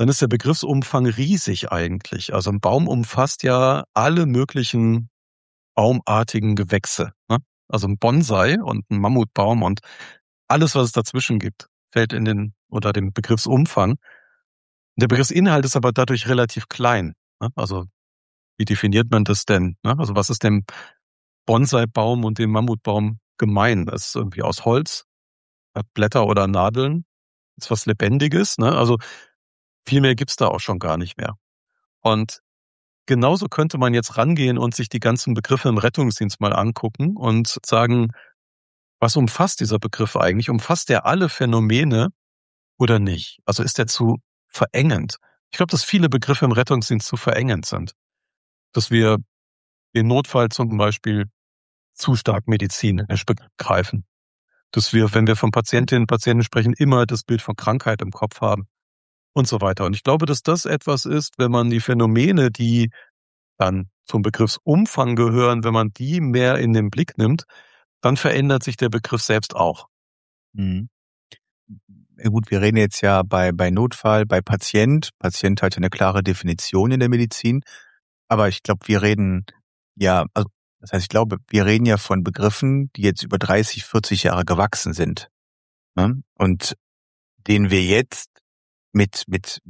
dann ist der Begriffsumfang riesig eigentlich. Also ein Baum umfasst ja alle möglichen baumartigen Gewächse, ne? Also ein Bonsai und ein Mammutbaum und alles, was es dazwischen gibt, fällt unter den Begriffsumfang. Der Begriffsinhalt ist aber dadurch relativ klein, ne? Also wie definiert man das denn, ne? Also was ist dem Bonsai-Baum und dem Mammutbaum gemein? Das ist irgendwie aus Holz, hat Blätter oder Nadeln, ist was Lebendiges, ne? Also viel mehr gibt's da auch schon gar nicht mehr. Und genauso könnte man jetzt rangehen und sich die ganzen Begriffe im Rettungsdienst mal angucken und sagen, was umfasst dieser Begriff eigentlich? Umfasst der alle Phänomene oder nicht? Also ist der zu verengend? Ich glaube, dass viele Begriffe im Rettungsdienst zu verengend sind. Dass wir den Notfall zum Beispiel zu stark medizinisch begreifen. Dass wir, wenn wir von Patientinnen und Patienten sprechen, immer das Bild von Krankheit im Kopf haben und so weiter. Und ich glaube, dass das etwas ist, wenn man die Phänomene, die dann zum Begriffsumfang gehören, wenn man die mehr in den Blick nimmt, dann verändert sich der Begriff selbst auch. Mhm. Ja gut, wir reden jetzt ja bei Notfall, bei Patient. Patient hat ja eine klare Definition in der Medizin. Aber ich glaube, wir reden ja, also das heißt, ich glaube, wir reden ja von Begriffen, die jetzt über 30, 40 Jahre gewachsen sind, ne? Und denen wir jetzt mit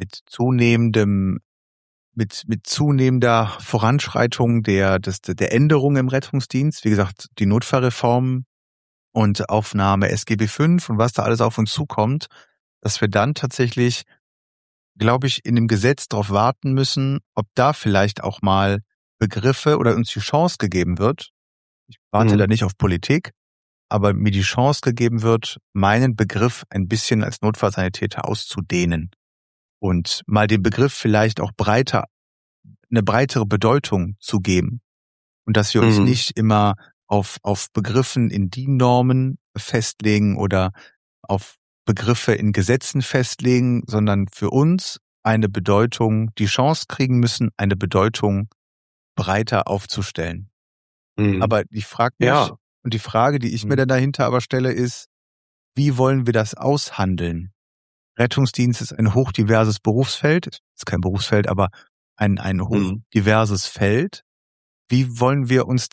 zunehmender Voranschreitung der Änderungen im Rettungsdienst, wie gesagt, die Notfallreform und Aufnahme SGB V und was da alles auf uns zukommt, dass wir dann tatsächlich, glaube ich, in dem Gesetz darauf warten müssen, ob da vielleicht auch mal Begriffe oder uns die Chance gegeben wird. Ich warte da nicht auf Politik, aber mir die Chance gegeben wird, meinen Begriff ein bisschen als Notfallsanitäter auszudehnen und mal den Begriff vielleicht auch eine breitere Bedeutung zu geben. Und dass wir uns nicht immer auf Begriffen in DIN-Normen festlegen oder auf Begriffe in Gesetzen festlegen, sondern für uns eine Bedeutung, die Chance kriegen müssen, eine Bedeutung breiter aufzustellen. Aber ich frage mich, und die Frage, die ich mir dann dahinter aber stelle, ist, wie wollen wir das aushandeln? Rettungsdienst ist ein hochdiverses Berufsfeld, ist kein Berufsfeld, aber ein hochdiverses Feld. Wie kommen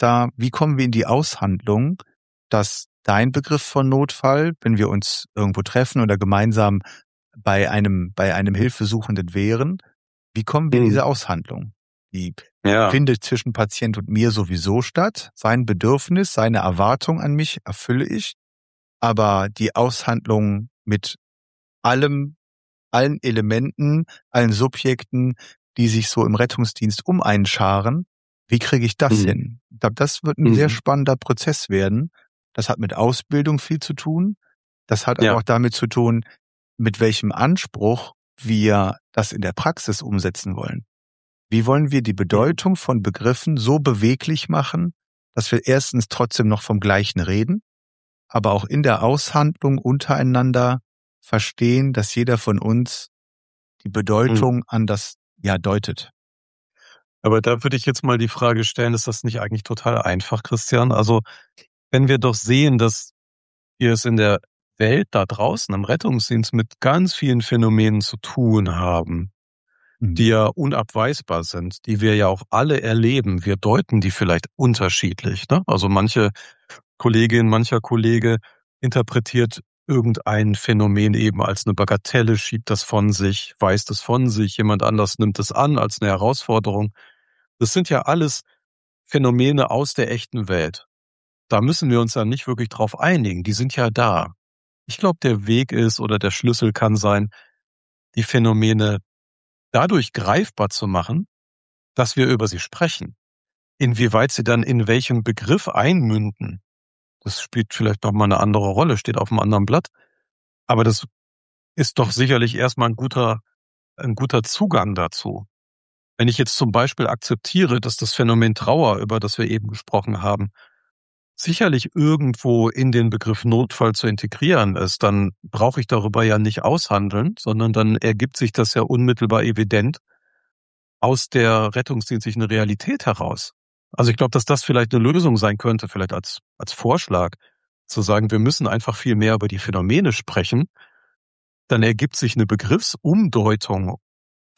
wir in die Aushandlung, dass dein Begriff von Notfall, wenn wir uns irgendwo treffen oder gemeinsam bei einem Hilfesuchenden wären, wie kommen wir in diese Aushandlung? Die findet zwischen Patient und mir sowieso statt. Sein Bedürfnis, seine Erwartung an mich erfülle ich. Aber die Aushandlung mit allen Elementen, allen Subjekten, die sich so im Rettungsdienst um einen scharen, wie kriege ich das hin? Ich glaube, das wird ein sehr spannender Prozess werden. Das hat mit Ausbildung viel zu tun. Das hat aber auch damit zu tun, mit welchem Anspruch wir das in der Praxis umsetzen wollen. Wie wollen wir die Bedeutung von Begriffen so beweglich machen, dass wir erstens trotzdem noch vom Gleichen reden, aber auch in der Aushandlung untereinander verstehen, dass jeder von uns die Bedeutung anders deutet. Aber da würde ich jetzt mal die Frage stellen, ist das nicht eigentlich total einfach, Christian? Also wenn wir doch sehen, dass wir es in der Welt da draußen im Rettungsdienst mit ganz vielen Phänomenen zu tun haben, die ja unabweisbar sind, die wir ja auch alle erleben. Wir deuten die vielleicht unterschiedlich, ne? Also mancher Kollege interpretiert irgendein Phänomen eben als eine Bagatelle, schiebt das von sich, weist es von sich, jemand anders nimmt es an als eine Herausforderung. Das sind ja alles Phänomene aus der echten Welt. Da müssen wir uns ja nicht wirklich drauf einigen, die sind ja da. Ich glaube, der Weg ist oder der Schlüssel kann sein, die Phänomene dadurch greifbar zu machen, dass wir über sie sprechen. Inwieweit sie dann in welchem Begriff einmünden, das spielt vielleicht noch mal eine andere Rolle, steht auf einem anderen Blatt. Aber das ist doch sicherlich erstmal ein guter Zugang dazu. Wenn ich jetzt zum Beispiel akzeptiere, dass das Phänomen Trauer, über das wir eben gesprochen haben, sicherlich irgendwo in den Begriff Notfall zu integrieren ist, dann brauche ich darüber ja nicht aushandeln, sondern dann ergibt sich das ja unmittelbar evident aus der rettungsdienstlichen Realität heraus. Also ich glaube, dass das vielleicht eine Lösung sein könnte, vielleicht als Vorschlag, zu sagen, wir müssen einfach viel mehr über die Phänomene sprechen. Dann ergibt sich eine Begriffsumdeutung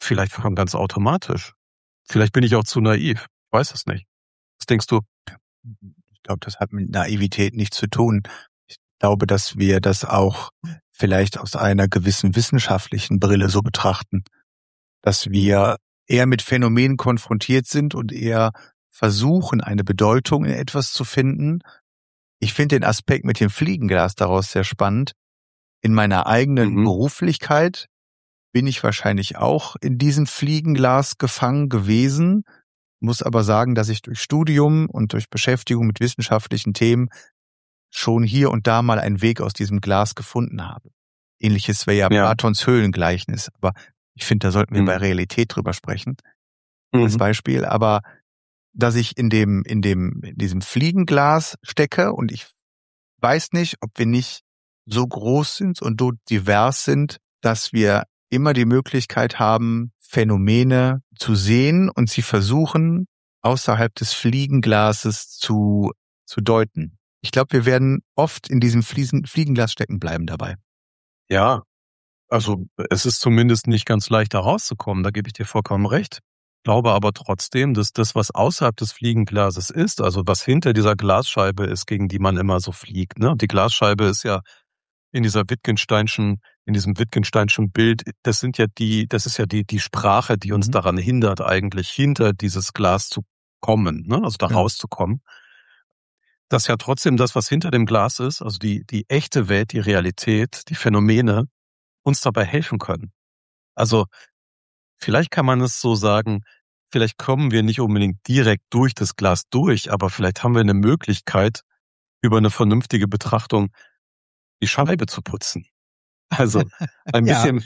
Vielleicht schon ganz automatisch. Vielleicht bin ich auch zu naiv. Ich weiß es nicht. Was denkst du? Ich glaube, das hat mit Naivität nichts zu tun. Ich glaube, dass wir das auch vielleicht aus einer gewissen wissenschaftlichen Brille so betrachten, dass wir eher mit Phänomenen konfrontiert sind und eher versuchen, eine Bedeutung in etwas zu finden. Ich finde den Aspekt mit dem Fliegenglas daraus sehr spannend. In meiner eigenen Beruflichkeit bin ich wahrscheinlich auch in diesem Fliegenglas gefangen gewesen, muss aber sagen, dass ich durch Studium und durch Beschäftigung mit wissenschaftlichen Themen schon hier und da mal einen Weg aus diesem Glas gefunden habe. Ähnliches wäre ja Platons Höhlengleichnis, aber ich finde, da sollten wir bei Realität drüber sprechen, als Beispiel. Aber dass ich in diesem Fliegenglas stecke und ich weiß nicht, ob wir nicht so groß sind und so divers sind, dass wir immer die Möglichkeit haben, Phänomene zu sehen und sie versuchen, außerhalb des Fliegenglases zu deuten. Ich glaube, wir werden oft in diesem Fliegenglas stecken bleiben dabei. Ja, also es ist zumindest nicht ganz leicht, da rauszukommen, da gebe ich dir vollkommen recht. Ich glaube aber trotzdem, dass das, was außerhalb des Fliegenglases ist, also was hinter dieser Glasscheibe ist, gegen die man immer so fliegt, ne? Die Glasscheibe ist ja in diesem Wittgensteinschen Bild, das ist ja die Sprache, die uns daran hindert, eigentlich hinter dieses Glas zu kommen, ne? Also da rauszukommen. Dass ja trotzdem das, was hinter dem Glas ist, also die echte Welt, die Realität, die Phänomene, uns dabei helfen können. Also vielleicht kann man es so sagen, vielleicht kommen wir nicht unbedingt direkt durch das Glas durch, aber vielleicht haben wir eine Möglichkeit, über eine vernünftige Betrachtung die Scheibe zu putzen. Also ein bisschen,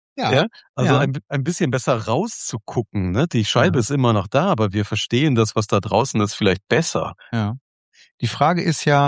ein bisschen besser rauszugucken. Ne? Die Scheibe ist immer noch da, aber wir verstehen das, was da draußen ist, vielleicht besser. Ja. Die Frage ist ja,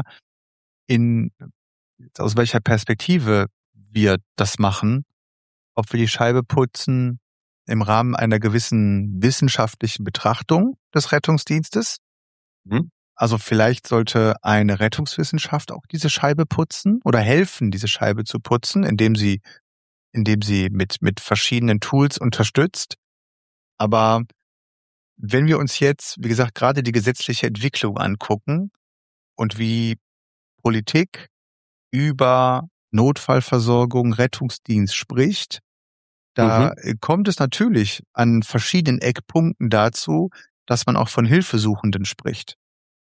aus welcher Perspektive wir das machen, ob wir die Scheibe putzen im Rahmen einer gewissen wissenschaftlichen Betrachtung des Rettungsdienstes. Also vielleicht sollte eine Rettungswissenschaft auch diese Scheibe putzen oder helfen, diese Scheibe zu putzen, indem sie mit verschiedenen Tools unterstützt. Aber wenn wir uns jetzt, wie gesagt, gerade die gesetzliche Entwicklung angucken und wie Politik über Notfallversorgung, Rettungsdienst spricht, da kommt es natürlich an verschiedenen Eckpunkten dazu, dass man auch von Hilfesuchenden spricht.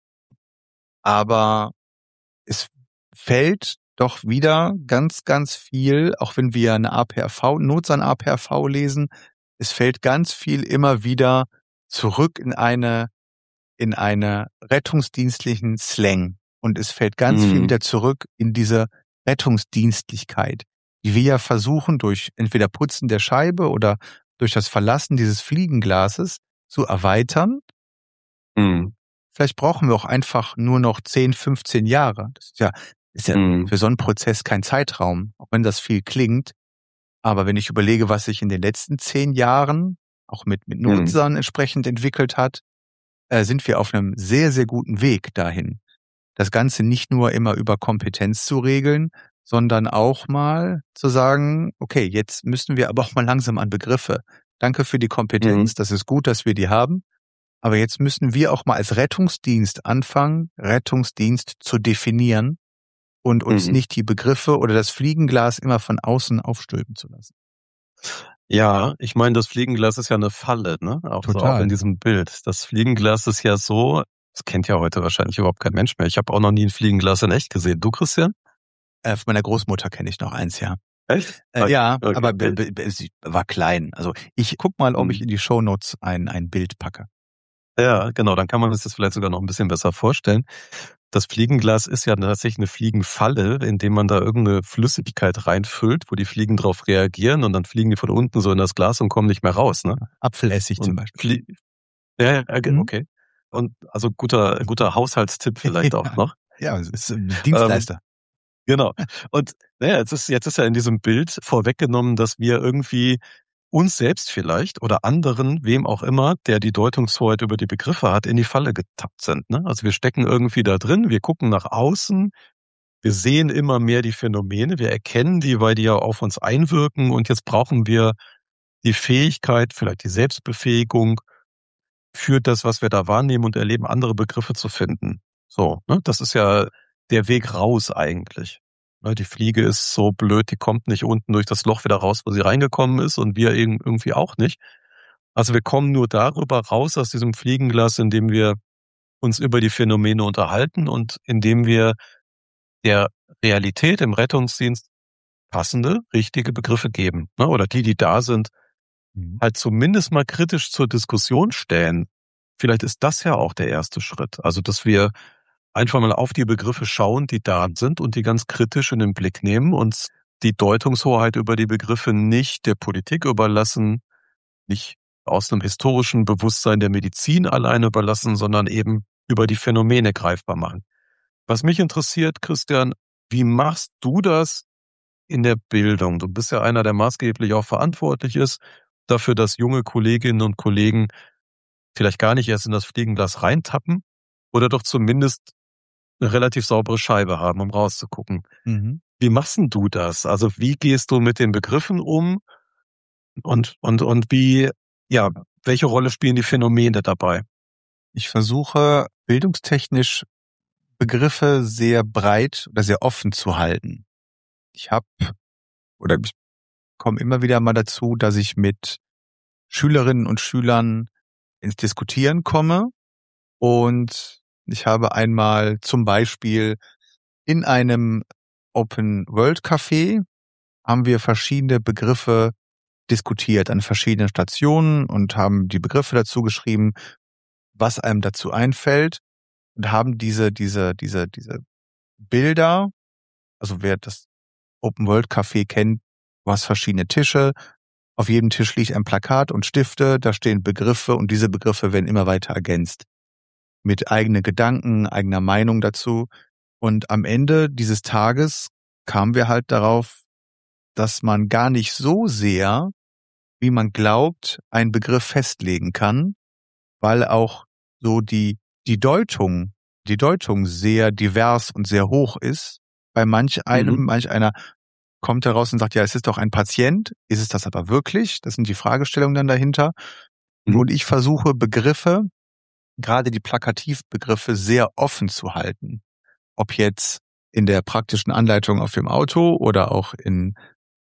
Aber es fällt doch wieder ganz, ganz viel, auch wenn wir eine Notsan-APRV lesen, es fällt ganz viel immer wieder zurück in eine rettungsdienstlichen Slang. Und es fällt ganz viel wieder zurück in diese Rettungsdienstlichkeit, die wir ja versuchen, durch entweder Putzen der Scheibe oder durch das Verlassen dieses Fliegenglases zu erweitern. Vielleicht brauchen wir auch einfach nur noch 10, 15 Jahre. Das ist ja für so einen Prozess kein Zeitraum, auch wenn das viel klingt. Aber wenn ich überlege, was sich in den letzten 10 Jahren auch mit Notsan entsprechend entwickelt hat, sind wir auf einem sehr, sehr guten Weg dahin. Das Ganze nicht nur immer über Kompetenz zu regeln, sondern auch mal zu sagen, okay, jetzt müssen wir aber auch mal langsam an Begriffe. Danke für die Kompetenz, das ist gut, dass wir die haben. Aber jetzt müssen wir auch mal als Rettungsdienst anfangen, Rettungsdienst zu definieren und uns nicht die Begriffe oder das Fliegenglas immer von außen aufstülpen zu lassen. Ja, ich meine, das Fliegenglas ist ja eine Falle, ne? Auch in diesem Bild. Das Fliegenglas ist ja so, das kennt ja heute wahrscheinlich überhaupt kein Mensch mehr. Ich habe auch noch nie ein Fliegenglas in echt gesehen. Du, Christian? Von meiner Großmutter kenne ich noch eins, ja. Echt? Ja, okay. Aber sie war klein. Also ich guck mal, ob ich in die Shownotes ein Bild packe. Ja, genau, dann kann man sich das vielleicht sogar noch ein bisschen besser vorstellen. Das Fliegenglas ist ja tatsächlich eine Fliegenfalle, indem man da irgendeine Flüssigkeit reinfüllt, wo die Fliegen drauf reagieren und dann fliegen die von unten so in das Glas und kommen nicht mehr raus, ne? Apfelessig zum Beispiel. Ja, okay. Und also guter Haushaltstipp vielleicht auch noch. Ja, es ist ein Dienstleister. Genau. Und jetzt ist ja in diesem Bild vorweggenommen, dass wir irgendwie uns selbst vielleicht oder anderen, wem auch immer, der die Deutungshoheit über die Begriffe hat, in die Falle getappt sind. Ne? Also wir stecken irgendwie da drin, wir gucken nach außen, wir sehen immer mehr die Phänomene, wir erkennen die, weil die ja auf uns einwirken und jetzt brauchen wir die Fähigkeit, vielleicht die Selbstbefähigung für das, was wir da wahrnehmen und erleben, andere Begriffe zu finden. So, ne? Das ist ja der Weg raus eigentlich. Die Fliege ist so blöd, die kommt nicht unten durch das Loch wieder raus, wo sie reingekommen ist, und wir irgendwie auch nicht. Also wir kommen nur darüber raus aus diesem Fliegenglas, indem wir uns über die Phänomene unterhalten und indem wir der Realität im Rettungsdienst passende, richtige Begriffe geben, ne? Oder die da sind, halt zumindest mal kritisch zur Diskussion stellen. Vielleicht ist das ja auch der erste Schritt. Also, dass wir einfach mal auf die Begriffe schauen, die da sind, und die ganz kritisch in den Blick nehmen und die Deutungshoheit über die Begriffe nicht der Politik überlassen, nicht aus einem historischen Bewusstsein der Medizin alleine überlassen, sondern eben über die Phänomene greifbar machen. Was mich interessiert, Christian, wie machst du das in der Bildung? Du bist ja einer, der maßgeblich auch verantwortlich ist dafür, dass junge Kolleginnen und Kollegen vielleicht gar nicht erst in das Fliegenglas reintappen oder doch zumindest eine relativ saubere Scheibe haben, um rauszugucken. Wie machst denn du das? Also wie gehst du mit den Begriffen um und wie, ja, welche Rolle spielen die Phänomene dabei? Ich versuche bildungstechnisch Begriffe sehr breit oder sehr offen zu halten. Ich komme immer wieder mal dazu, dass ich mit Schülerinnen und Schülern ins Diskutieren komme, und ich habe einmal zum Beispiel in einem Open-World-Café haben wir verschiedene Begriffe diskutiert an verschiedenen Stationen und haben die Begriffe dazu geschrieben, was einem dazu einfällt, und haben diese Bilder, also wer das Open-World-Café kennt, du hast verschiedene Tische, auf jedem Tisch liegt ein Plakat und Stifte, da stehen Begriffe, und diese Begriffe werden immer weiter ergänzt mit eigenen Gedanken, eigener Meinung dazu. Und am Ende dieses Tages kamen wir halt darauf, dass man gar nicht so sehr, wie man glaubt, einen Begriff festlegen kann, weil auch so die Deutung sehr divers und sehr hoch ist. Bei manch einer kommt heraus und sagt, ja, es ist doch ein Patient, ist es das aber wirklich? Das sind die Fragestellungen dann dahinter. Und ich versuche Begriffe, gerade die Plakativbegriffe, sehr offen zu halten. Ob jetzt in der praktischen Anleitung auf dem Auto oder auch im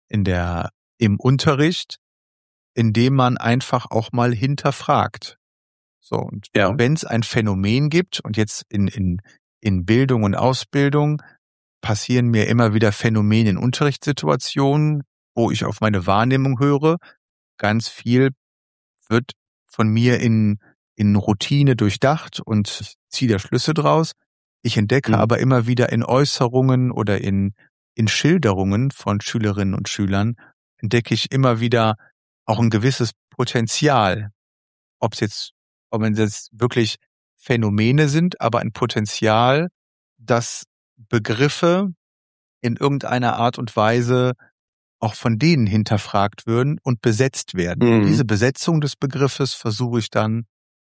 Unterricht, indem man einfach auch mal hinterfragt. So, und wenn es ein Phänomen gibt, und jetzt in Bildung und Ausbildung passieren mir immer wieder Phänomene in Unterrichtssituationen, wo ich auf meine Wahrnehmung höre. Ganz viel wird von mir in Routine durchdacht und ich ziehe da Schlüsse draus. Ich entdecke aber immer wieder in Äußerungen oder in Schilderungen von Schülerinnen und Schülern, entdecke ich immer wieder auch ein gewisses Potenzial. Ob man jetzt wirklich Phänomene sind, aber ein Potenzial, dass Begriffe in irgendeiner Art und Weise auch von denen hinterfragt würden und besetzt werden. Diese Besetzung des Begriffes versuche ich dann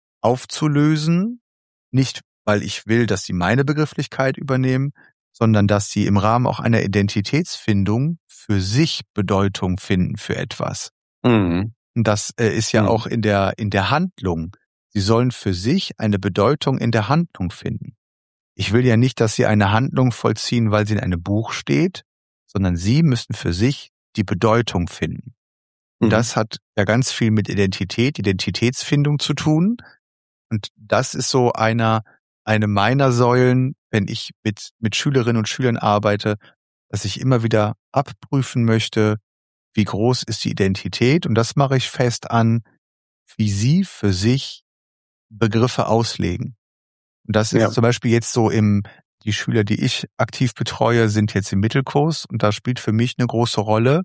aufzulösen, nicht weil ich will, dass sie meine Begrifflichkeit übernehmen, sondern dass sie im Rahmen auch einer Identitätsfindung für sich Bedeutung finden für etwas. Und das ist ja auch in der Handlung. Sie sollen für sich eine Bedeutung in der Handlung finden. Ich will ja nicht, dass sie eine Handlung vollziehen, weil sie in einem Buch steht, sondern sie müssen für sich die Bedeutung finden. Und das hat ja ganz viel mit Identitätsfindung zu tun. Und das ist so eine meiner Säulen, wenn ich mit Schülerinnen und Schülern arbeite, dass ich immer wieder abprüfen möchte, wie groß ist die Identität. Und das mache ich fest an, wie sie für sich Begriffe auslegen. Und das ist zum Beispiel jetzt so die Schüler, die ich aktiv betreue, sind jetzt im Mittelkurs, und da spielt für mich eine große Rolle,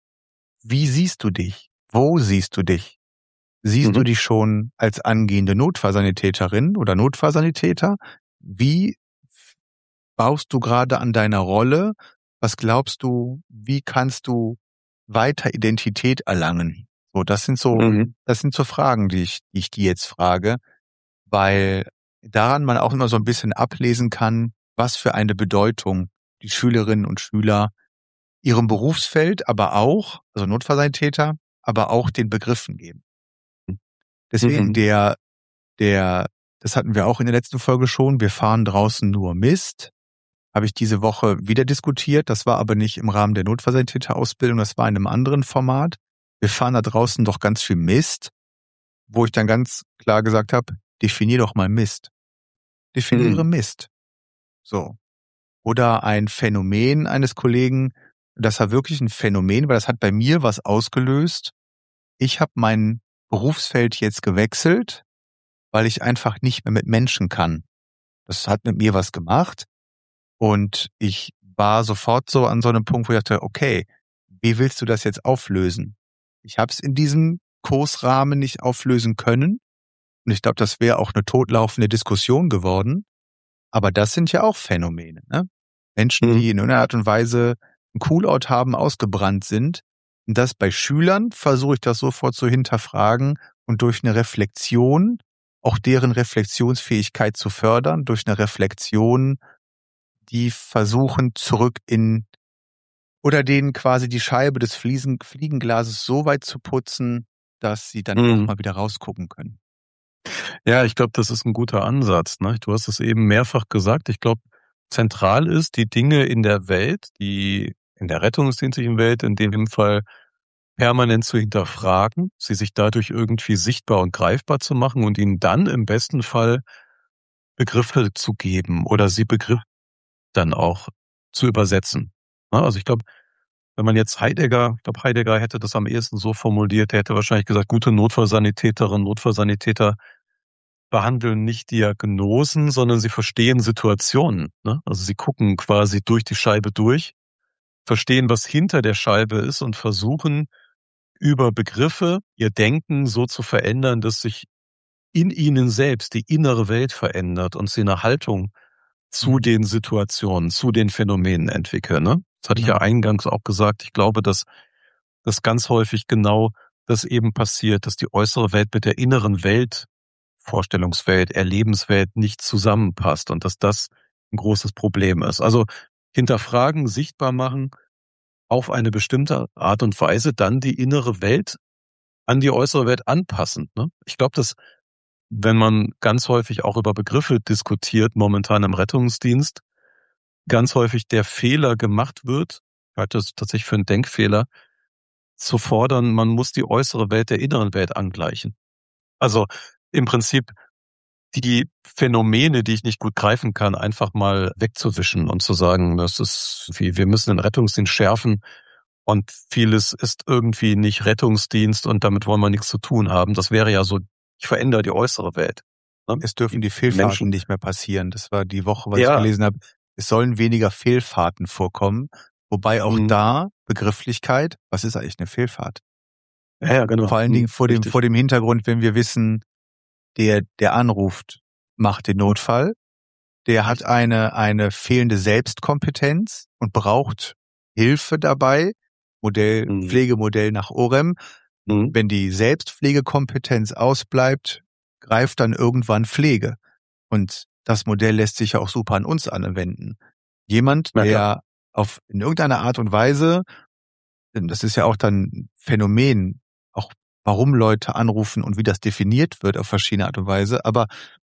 wie siehst du dich? Wo siehst du dich? Siehst du dich schon als angehende Notfallsanitäterin oder Notfallsanitäter? Wie baust du gerade an deiner Rolle? Was glaubst du, wie kannst du weiter Identität erlangen? So, das sind so Fragen, die ich dir jetzt frage, weil daran man auch immer so ein bisschen ablesen kann, was für eine Bedeutung die Schülerinnen und Schüler ihrem Berufsfeld, aber auch, also Notfallsanitäter, aber auch den Begriffen geben. Deswegen das hatten wir auch in der letzten Folge schon, wir fahren draußen nur Mist, habe ich diese Woche wieder diskutiert. Das war aber nicht im Rahmen der Notfallsanitäterausbildung, das war in einem anderen Format. Wir fahren da draußen doch ganz viel Mist, wo ich dann ganz klar gesagt habe, definier doch mal Mist. Definiere Mist. So. Oder ein Phänomen eines Kollegen, das war wirklich ein Phänomen, weil das hat bei mir was ausgelöst. Ich habe mein Berufsfeld jetzt gewechselt, weil ich einfach nicht mehr mit Menschen kann. Das hat mit mir was gemacht und ich war sofort so an so einem Punkt, wo ich dachte, okay, wie willst du das jetzt auflösen? Ich habe es in diesem Kursrahmen nicht auflösen können und ich glaube, das wäre auch eine totlaufende Diskussion geworden, aber das sind ja auch Phänomene, ne? Menschen, die in irgendeiner Art und Weise einen Coolout haben, ausgebrannt sind. Und das bei Schülern versuche ich das sofort zu hinterfragen und durch eine Reflexion auch deren Reflexionsfähigkeit zu fördern, durch eine Reflexion, die versuchen zurück oder denen quasi die Scheibe des Fliegenglases so weit zu putzen, dass sie dann auch mal wieder rausgucken können. Ja, ich glaube, das ist ein guter Ansatz, ne? Du hast es eben mehrfach gesagt. Ich glaube, zentral ist, die Dinge in der Welt, die in der rettungsdienstlichen Welt in dem Fall permanent zu hinterfragen, sie sich dadurch irgendwie sichtbar und greifbar zu machen und ihnen dann im besten Fall Begriffe zu geben oder sie Begriffe dann auch zu übersetzen. Also ich glaube, wenn man jetzt Heidegger hätte das am ehesten so formuliert, der hätte wahrscheinlich gesagt, gute Notfallsanitäterinnen, Notfallsanitäter behandeln nicht Diagnosen, sondern sie verstehen Situationen. Also sie gucken quasi durch die Scheibe durch, verstehen, was hinter der Scheibe ist und versuchen über Begriffe ihr Denken so zu verändern, dass sich in ihnen selbst die innere Welt verändert und sie eine Haltung zu den Situationen, zu den Phänomenen entwickeln. Ne? Das hatte ich ja eingangs auch gesagt. Ich glaube, dass das ganz häufig genau das eben passiert, dass die äußere Welt mit der inneren Welt, Vorstellungswelt, Erlebenswelt nicht zusammenpasst und dass das ein großes Problem ist. Also hinterfragen, sichtbar machen, auf eine bestimmte Art und Weise dann die innere Welt an die äußere Welt anpassen. Ne? Ich glaube, dass wenn man ganz häufig auch über Begriffe diskutiert, momentan im Rettungsdienst, ganz häufig der Fehler gemacht wird, ich halte das tatsächlich für einen Denkfehler, zu fordern, man muss die äußere Welt der inneren Welt angleichen. Also im Prinzip die Phänomene, die ich nicht gut greifen kann, einfach mal wegzuwischen und zu sagen, das ist wir müssen den Rettungsdienst schärfen und vieles ist irgendwie nicht Rettungsdienst und damit wollen wir nichts zu tun haben. Das wäre ja so, ich verändere die äußere Welt. Ne? Es dürfen die Fehlfahrten nicht mehr passieren. Das war die Woche, was ich gelesen habe. Es sollen weniger Fehlfahrten vorkommen, wobei auch da Begrifflichkeit, was ist eigentlich eine Fehlfahrt? Ja, genau. Vor allen Dingen vor dem Hintergrund, wenn wir wissen, der anruft, macht den Notfall, der hat eine fehlende Selbstkompetenz und braucht Hilfe dabei, Pflegemodell nach Orem. Wenn die Selbstpflegekompetenz ausbleibt, greift dann irgendwann Pflege. Und das Modell lässt sich ja auch super an uns anwenden. Jemand, der in irgendeiner Art und Weise, denn das ist ja auch dann ein Phänomen, auch warum Leute anrufen und wie das definiert wird auf verschiedene Art und Weise, aber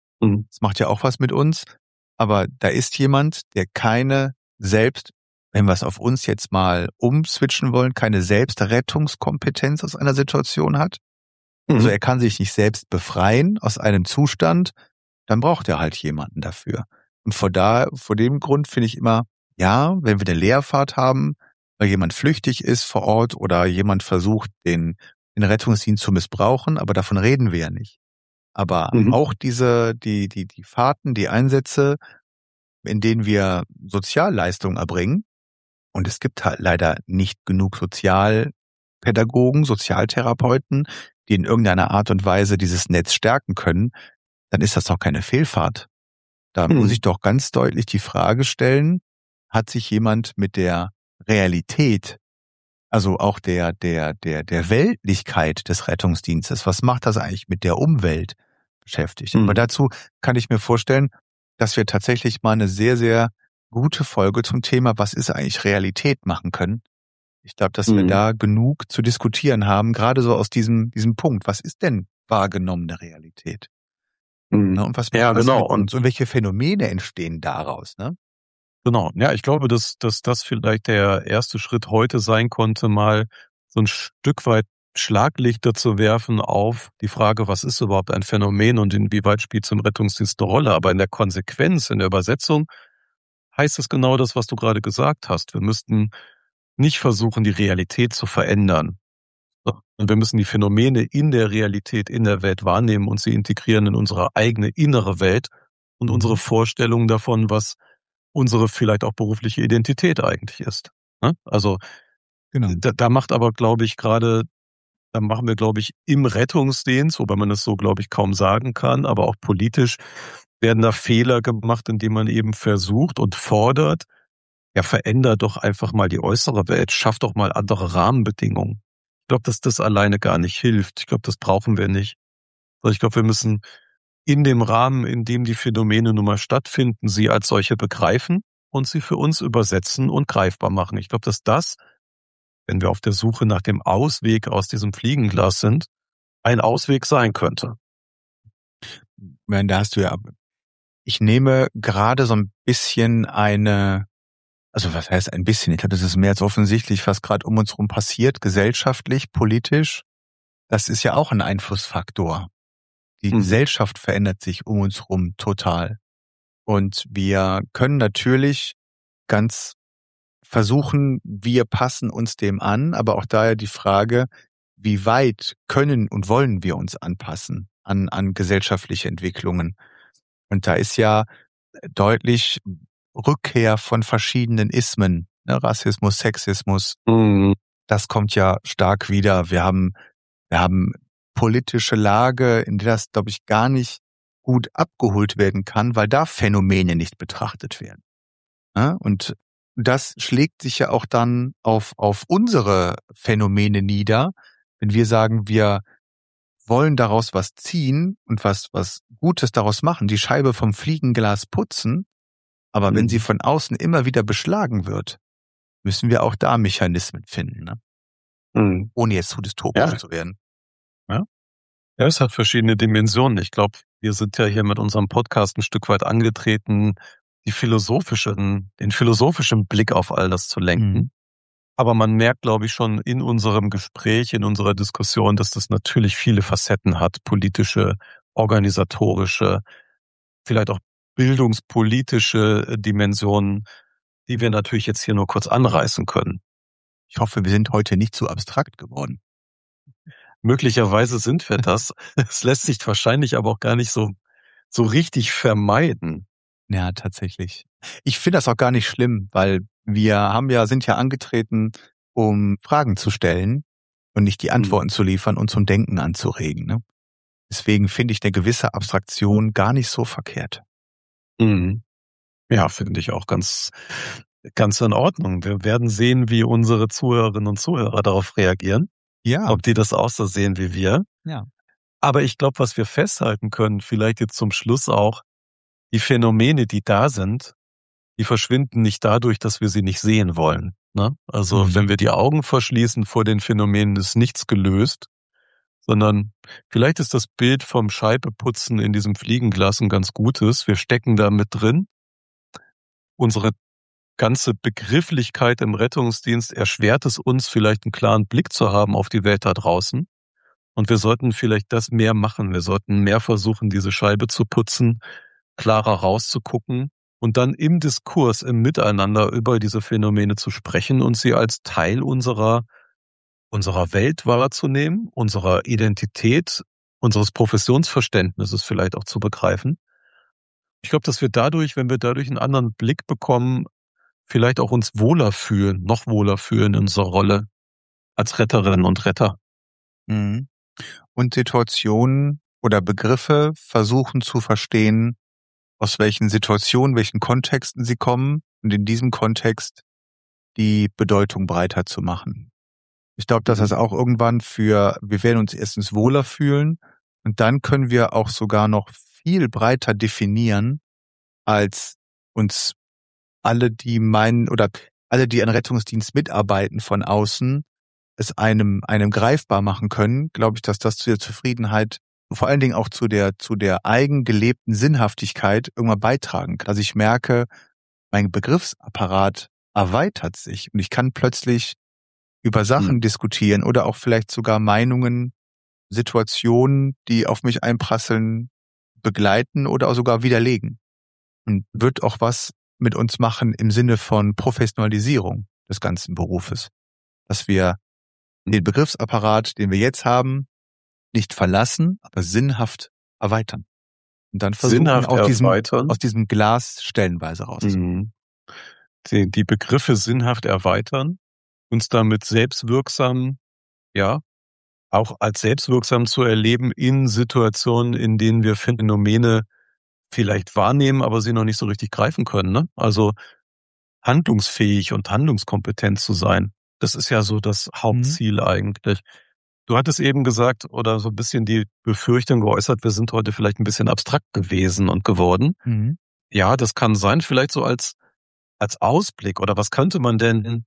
es macht ja auch was mit uns. Aber da ist jemand, der keine wenn wir es auf uns jetzt mal umswitchen wollen, keine Selbstrettungskompetenz aus einer Situation hat. Also er kann sich nicht selbst befreien aus einem Zustand, dann braucht er halt jemanden dafür. Und vor dem Grund finde ich immer, ja, wenn wir eine Leerfahrt haben, weil jemand flüchtig ist vor Ort oder jemand versucht, den Rettungsdienst zu missbrauchen, aber davon reden wir ja nicht. Aber auch die Fahrten, die Einsätze, in denen wir Sozialleistungen erbringen, und es gibt halt leider nicht genug Sozialpädagogen, Sozialtherapeuten, die in irgendeiner Art und Weise dieses Netz stärken können, dann ist das doch keine Fehlfahrt. Da muss ich doch ganz deutlich die Frage stellen, hat sich jemand mit der Realität, also auch der Weltlichkeit des Rettungsdienstes, was macht das eigentlich mit der Umwelt beschäftigt? Aber dazu kann ich mir vorstellen, dass wir tatsächlich mal eine sehr, sehr gute Folge zum Thema, was ist eigentlich Realität, machen können. Ich glaube, dass wir da genug zu diskutieren haben, gerade so aus diesem Punkt. Was ist denn wahrgenommene Realität? Ne, und was macht das mit uns? Und welche Phänomene entstehen daraus? Ne? Genau. Ja, ich glaube, dass das vielleicht der erste Schritt heute sein konnte, mal so ein Stück weit Schlaglichter zu werfen auf die Frage, was ist überhaupt ein Phänomen und inwieweit spielt es im Rettungsdienst eine Rolle? Aber in der Konsequenz, in der Übersetzung heißt es genau das, was du gerade gesagt hast. Wir müssten nicht versuchen, die Realität zu verändern. Und wir müssen die Phänomene in der Realität, in der Welt wahrnehmen und sie integrieren in unsere eigene innere Welt und unsere Vorstellungen davon, was unsere vielleicht auch berufliche Identität eigentlich ist. Also genau. Da macht aber, glaube ich, da machen wir, glaube ich, im Rettungsdienst, wobei man das so, glaube ich, kaum sagen kann, aber auch politisch werden da Fehler gemacht, indem man eben versucht und fordert, ja, verändert doch einfach mal die äußere Welt, schafft doch mal andere Rahmenbedingungen. Ich glaube, dass das alleine gar nicht hilft. Ich glaube, das brauchen wir nicht. Also ich glaube, wir müssen in dem Rahmen, in dem die Phänomene nun mal stattfinden, sie als solche begreifen und sie für uns übersetzen und greifbar machen. Ich glaube, dass das, wenn wir auf der Suche nach dem Ausweg aus diesem Fliegenglas sind, ein Ausweg sein könnte. Ich meine, da hast du ja, ich nehme gerade so ein bisschen also was heißt ein bisschen? Ich glaube, das ist mehr als offensichtlich, was gerade um uns herum passiert, gesellschaftlich, politisch. Das ist ja auch ein Einflussfaktor. Die Gesellschaft verändert sich um uns herum total. Und wir können natürlich ganz versuchen, wir passen uns dem an, aber auch daher die Frage, wie weit können und wollen wir uns anpassen an gesellschaftliche Entwicklungen? Und da ist ja deutlich Rückkehr von verschiedenen Ismen, ne, Rassismus, Sexismus, das kommt ja stark wieder. Wir haben politische Lage, in der das, glaube ich, gar nicht gut abgeholt werden kann, weil da Phänomene nicht betrachtet werden. Ja, und das schlägt sich ja auch dann auf unsere Phänomene nieder, wenn wir sagen, wir wollen daraus was ziehen und was Gutes daraus machen, die Scheibe vom Fliegenglas putzen, aber wenn sie von außen immer wieder beschlagen wird, müssen wir auch da Mechanismen finden, ne? Ohne jetzt zu dystopisch zu werden. Ja, es hat verschiedene Dimensionen. Ich glaube, wir sind ja hier mit unserem Podcast ein Stück weit angetreten, den philosophischen Blick auf all das zu lenken. Aber man merkt, glaube ich, schon in unserem Gespräch, in unserer Diskussion, dass das natürlich viele Facetten hat, politische, organisatorische, vielleicht auch bildungspolitische Dimensionen, die wir natürlich jetzt hier nur kurz anreißen können. Ich hoffe, wir sind heute nicht zu abstrakt geworden. Möglicherweise sind wir das. Es lässt sich wahrscheinlich aber auch gar nicht so richtig vermeiden. Ja, tatsächlich. Ich finde das auch gar nicht schlimm, weil wir sind ja angetreten, um Fragen zu stellen und nicht die Antworten zu liefern und zum Denken anzuregen. Ne? Deswegen finde ich eine gewisse Abstraktion gar nicht so verkehrt. Ja, finde ich auch ganz in Ordnung. Wir werden sehen, wie unsere Zuhörerinnen und Zuhörer darauf reagieren. Ja. Ob die das auch so sehen wie wir. Ja. Aber ich glaube, was wir festhalten können, vielleicht jetzt zum Schluss auch, die Phänomene, die da sind, die verschwinden nicht dadurch, dass wir sie nicht sehen wollen. Ne? Also wenn wir die Augen verschließen vor den Phänomenen, ist nichts gelöst, sondern vielleicht ist das Bild vom Scheibeputzen in diesem Fliegenglas ein ganz gutes. Wir stecken da mit drin. Unsere ganze Begrifflichkeit im Rettungsdienst erschwert es uns, vielleicht einen klaren Blick zu haben auf die Welt da draußen. Und wir sollten vielleicht das mehr machen. Wir sollten mehr versuchen, diese Scheibe zu putzen, klarer rauszugucken und dann im Diskurs, im Miteinander über diese Phänomene zu sprechen und sie als Teil unserer Welt wahrzunehmen, unserer Identität, unseres Professionsverständnisses vielleicht auch zu begreifen. Ich glaube, dass wir dadurch, wenn wir dadurch einen anderen Blick bekommen, vielleicht auch uns noch wohler fühlen in unserer Rolle als Retterinnen und Retter. Und Situationen oder Begriffe versuchen zu verstehen, aus welchen Situationen, welchen Kontexten sie kommen und in diesem Kontext die Bedeutung breiter zu machen. Ich glaube, dass das auch irgendwann wir werden uns erstens wohler fühlen und dann können wir auch sogar noch viel breiter definieren, als uns alle, die meinen, oder alle, die an Rettungsdienst mitarbeiten von außen, es einem greifbar machen können, glaube ich, dass das zu der Zufriedenheit, vor allen Dingen auch zu der eigen gelebten Sinnhaftigkeit irgendwann beitragen kann. Also ich merke, mein Begriffsapparat erweitert sich und ich kann plötzlich über Sachen diskutieren oder auch vielleicht sogar Meinungen, Situationen, die auf mich einprasseln, begleiten oder auch sogar widerlegen. Und wird auch was mit uns machen im Sinne von Professionalisierung des ganzen Berufes. Dass wir den Begriffsapparat, den wir jetzt haben, nicht verlassen, aber sinnhaft erweitern. Und dann versuchen aus diesem Glas stellenweise rauszukommen. Die Begriffe sinnhaft erweitern, uns damit selbstwirksam, auch als selbstwirksam zu erleben in Situationen, in denen wir Phänomene vielleicht wahrnehmen, aber sie noch nicht so richtig greifen können, ne? Also handlungsfähig und handlungskompetent zu sein. Das ist ja so das Hauptziel eigentlich. Du hattest eben gesagt oder so ein bisschen die Befürchtung geäußert, wir sind heute vielleicht ein bisschen abstrakt gewesen und geworden. Ja, das kann sein, vielleicht so als Ausblick oder was könnte man denn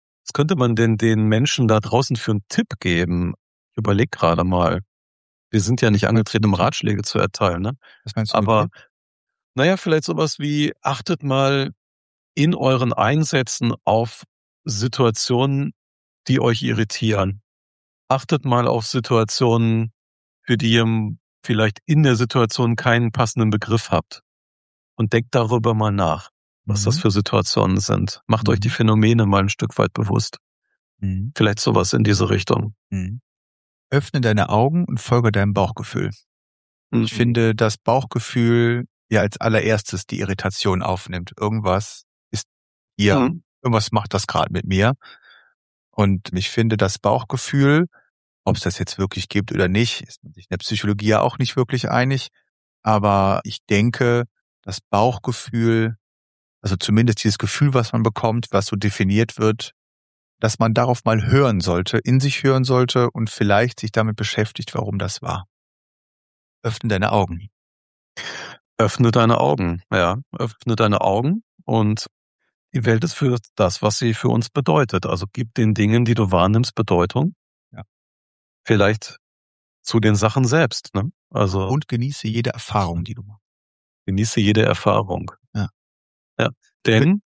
den Menschen da draußen für einen Tipp geben? Ich überlege gerade mal. Wir sind ja nicht angetreten, um Ratschläge zu erteilen, ne? Was meinst du? Aber vielleicht sowas wie, achtet mal in euren Einsätzen auf Situationen, die euch irritieren. Achtet mal auf Situationen, für die ihr vielleicht in der Situation keinen passenden Begriff habt. Und denkt darüber mal nach, was das für Situationen sind. Macht euch die Phänomene mal ein Stück weit bewusst. Vielleicht sowas in diese Richtung. Öffne deine Augen und folge deinem Bauchgefühl. Ich finde, das Bauchgefühl ja als allererstes die Irritation aufnimmt. Irgendwas ist hier, irgendwas macht das gerade mit mir. Und ich finde, das Bauchgefühl, ob es das jetzt wirklich gibt oder nicht, ist man sich in der Psychologie ja auch nicht wirklich einig. Aber ich denke, das Bauchgefühl, also zumindest dieses Gefühl, was man bekommt, was so definiert wird, dass man darauf mal hören sollte, in sich hören sollte und vielleicht sich damit beschäftigt, warum das war. Öffne deine Augen. Öffne deine Augen, ja. Öffne deine Augen und die Welt ist für das, was sie für uns bedeutet. Also gib den Dingen, die du wahrnimmst, Bedeutung. Ja. Vielleicht zu den Sachen selbst, ne? Also. Und genieße jede Erfahrung, die du machst. Genieße jede Erfahrung. Ja. Denn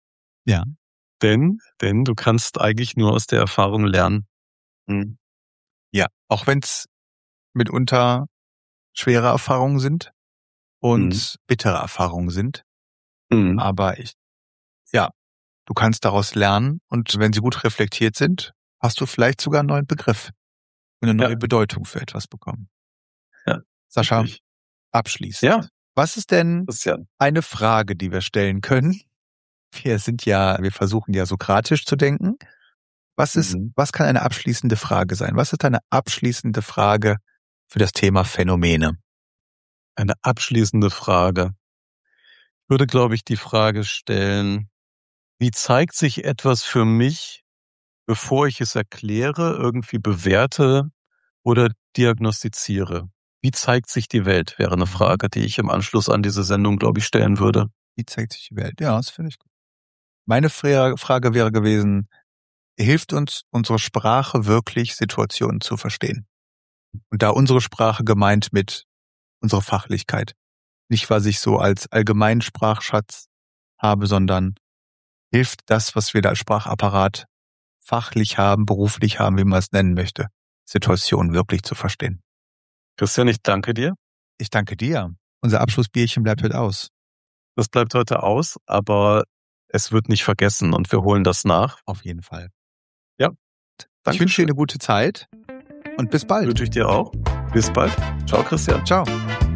du kannst eigentlich nur aus der Erfahrung lernen. Ja, auch wenn es mitunter schwere Erfahrungen sind und bittere Erfahrungen sind. Aber du kannst daraus lernen und wenn sie gut reflektiert sind, hast du vielleicht sogar einen neuen Begriff und eine neue Bedeutung für etwas bekommen. Ja. Sascha, abschließend. Ja. Was ist denn eine Frage, die wir stellen können? Wir versuchen ja sokratisch zu denken. Was kann eine abschließende Frage sein? Was ist eine abschließende Frage für das Thema Phänomene? Eine abschließende Frage. Ich würde, glaube ich, die Frage stellen, wie zeigt sich etwas für mich, bevor ich es erkläre, irgendwie bewerte oder diagnostiziere? Wie zeigt sich die Welt, wäre eine Frage, die ich im Anschluss an diese Sendung, glaube ich, stellen würde. Wie zeigt sich die Welt? Ja, das finde ich gut. Meine Frage wäre gewesen, hilft uns unsere Sprache wirklich, Situationen zu verstehen? Und da unsere Sprache gemeint mit unserer Fachlichkeit. Nicht, was ich so als allgemeinen Sprachschatz habe, sondern hilft das, was wir da als Sprachapparat fachlich haben, beruflich haben, wie man es nennen möchte, Situationen wirklich zu verstehen. Christian, ich danke dir. Ich danke dir. Unser Abschlussbierchen bleibt heute aus. Das bleibt heute aus, aber es wird nicht vergessen und wir holen das nach. Auf jeden Fall. Ja. Danke. Ich wünsche dir eine gute Zeit und bis bald. Wünsche ich dir auch. Bis bald. Ciao, Christian. Ciao.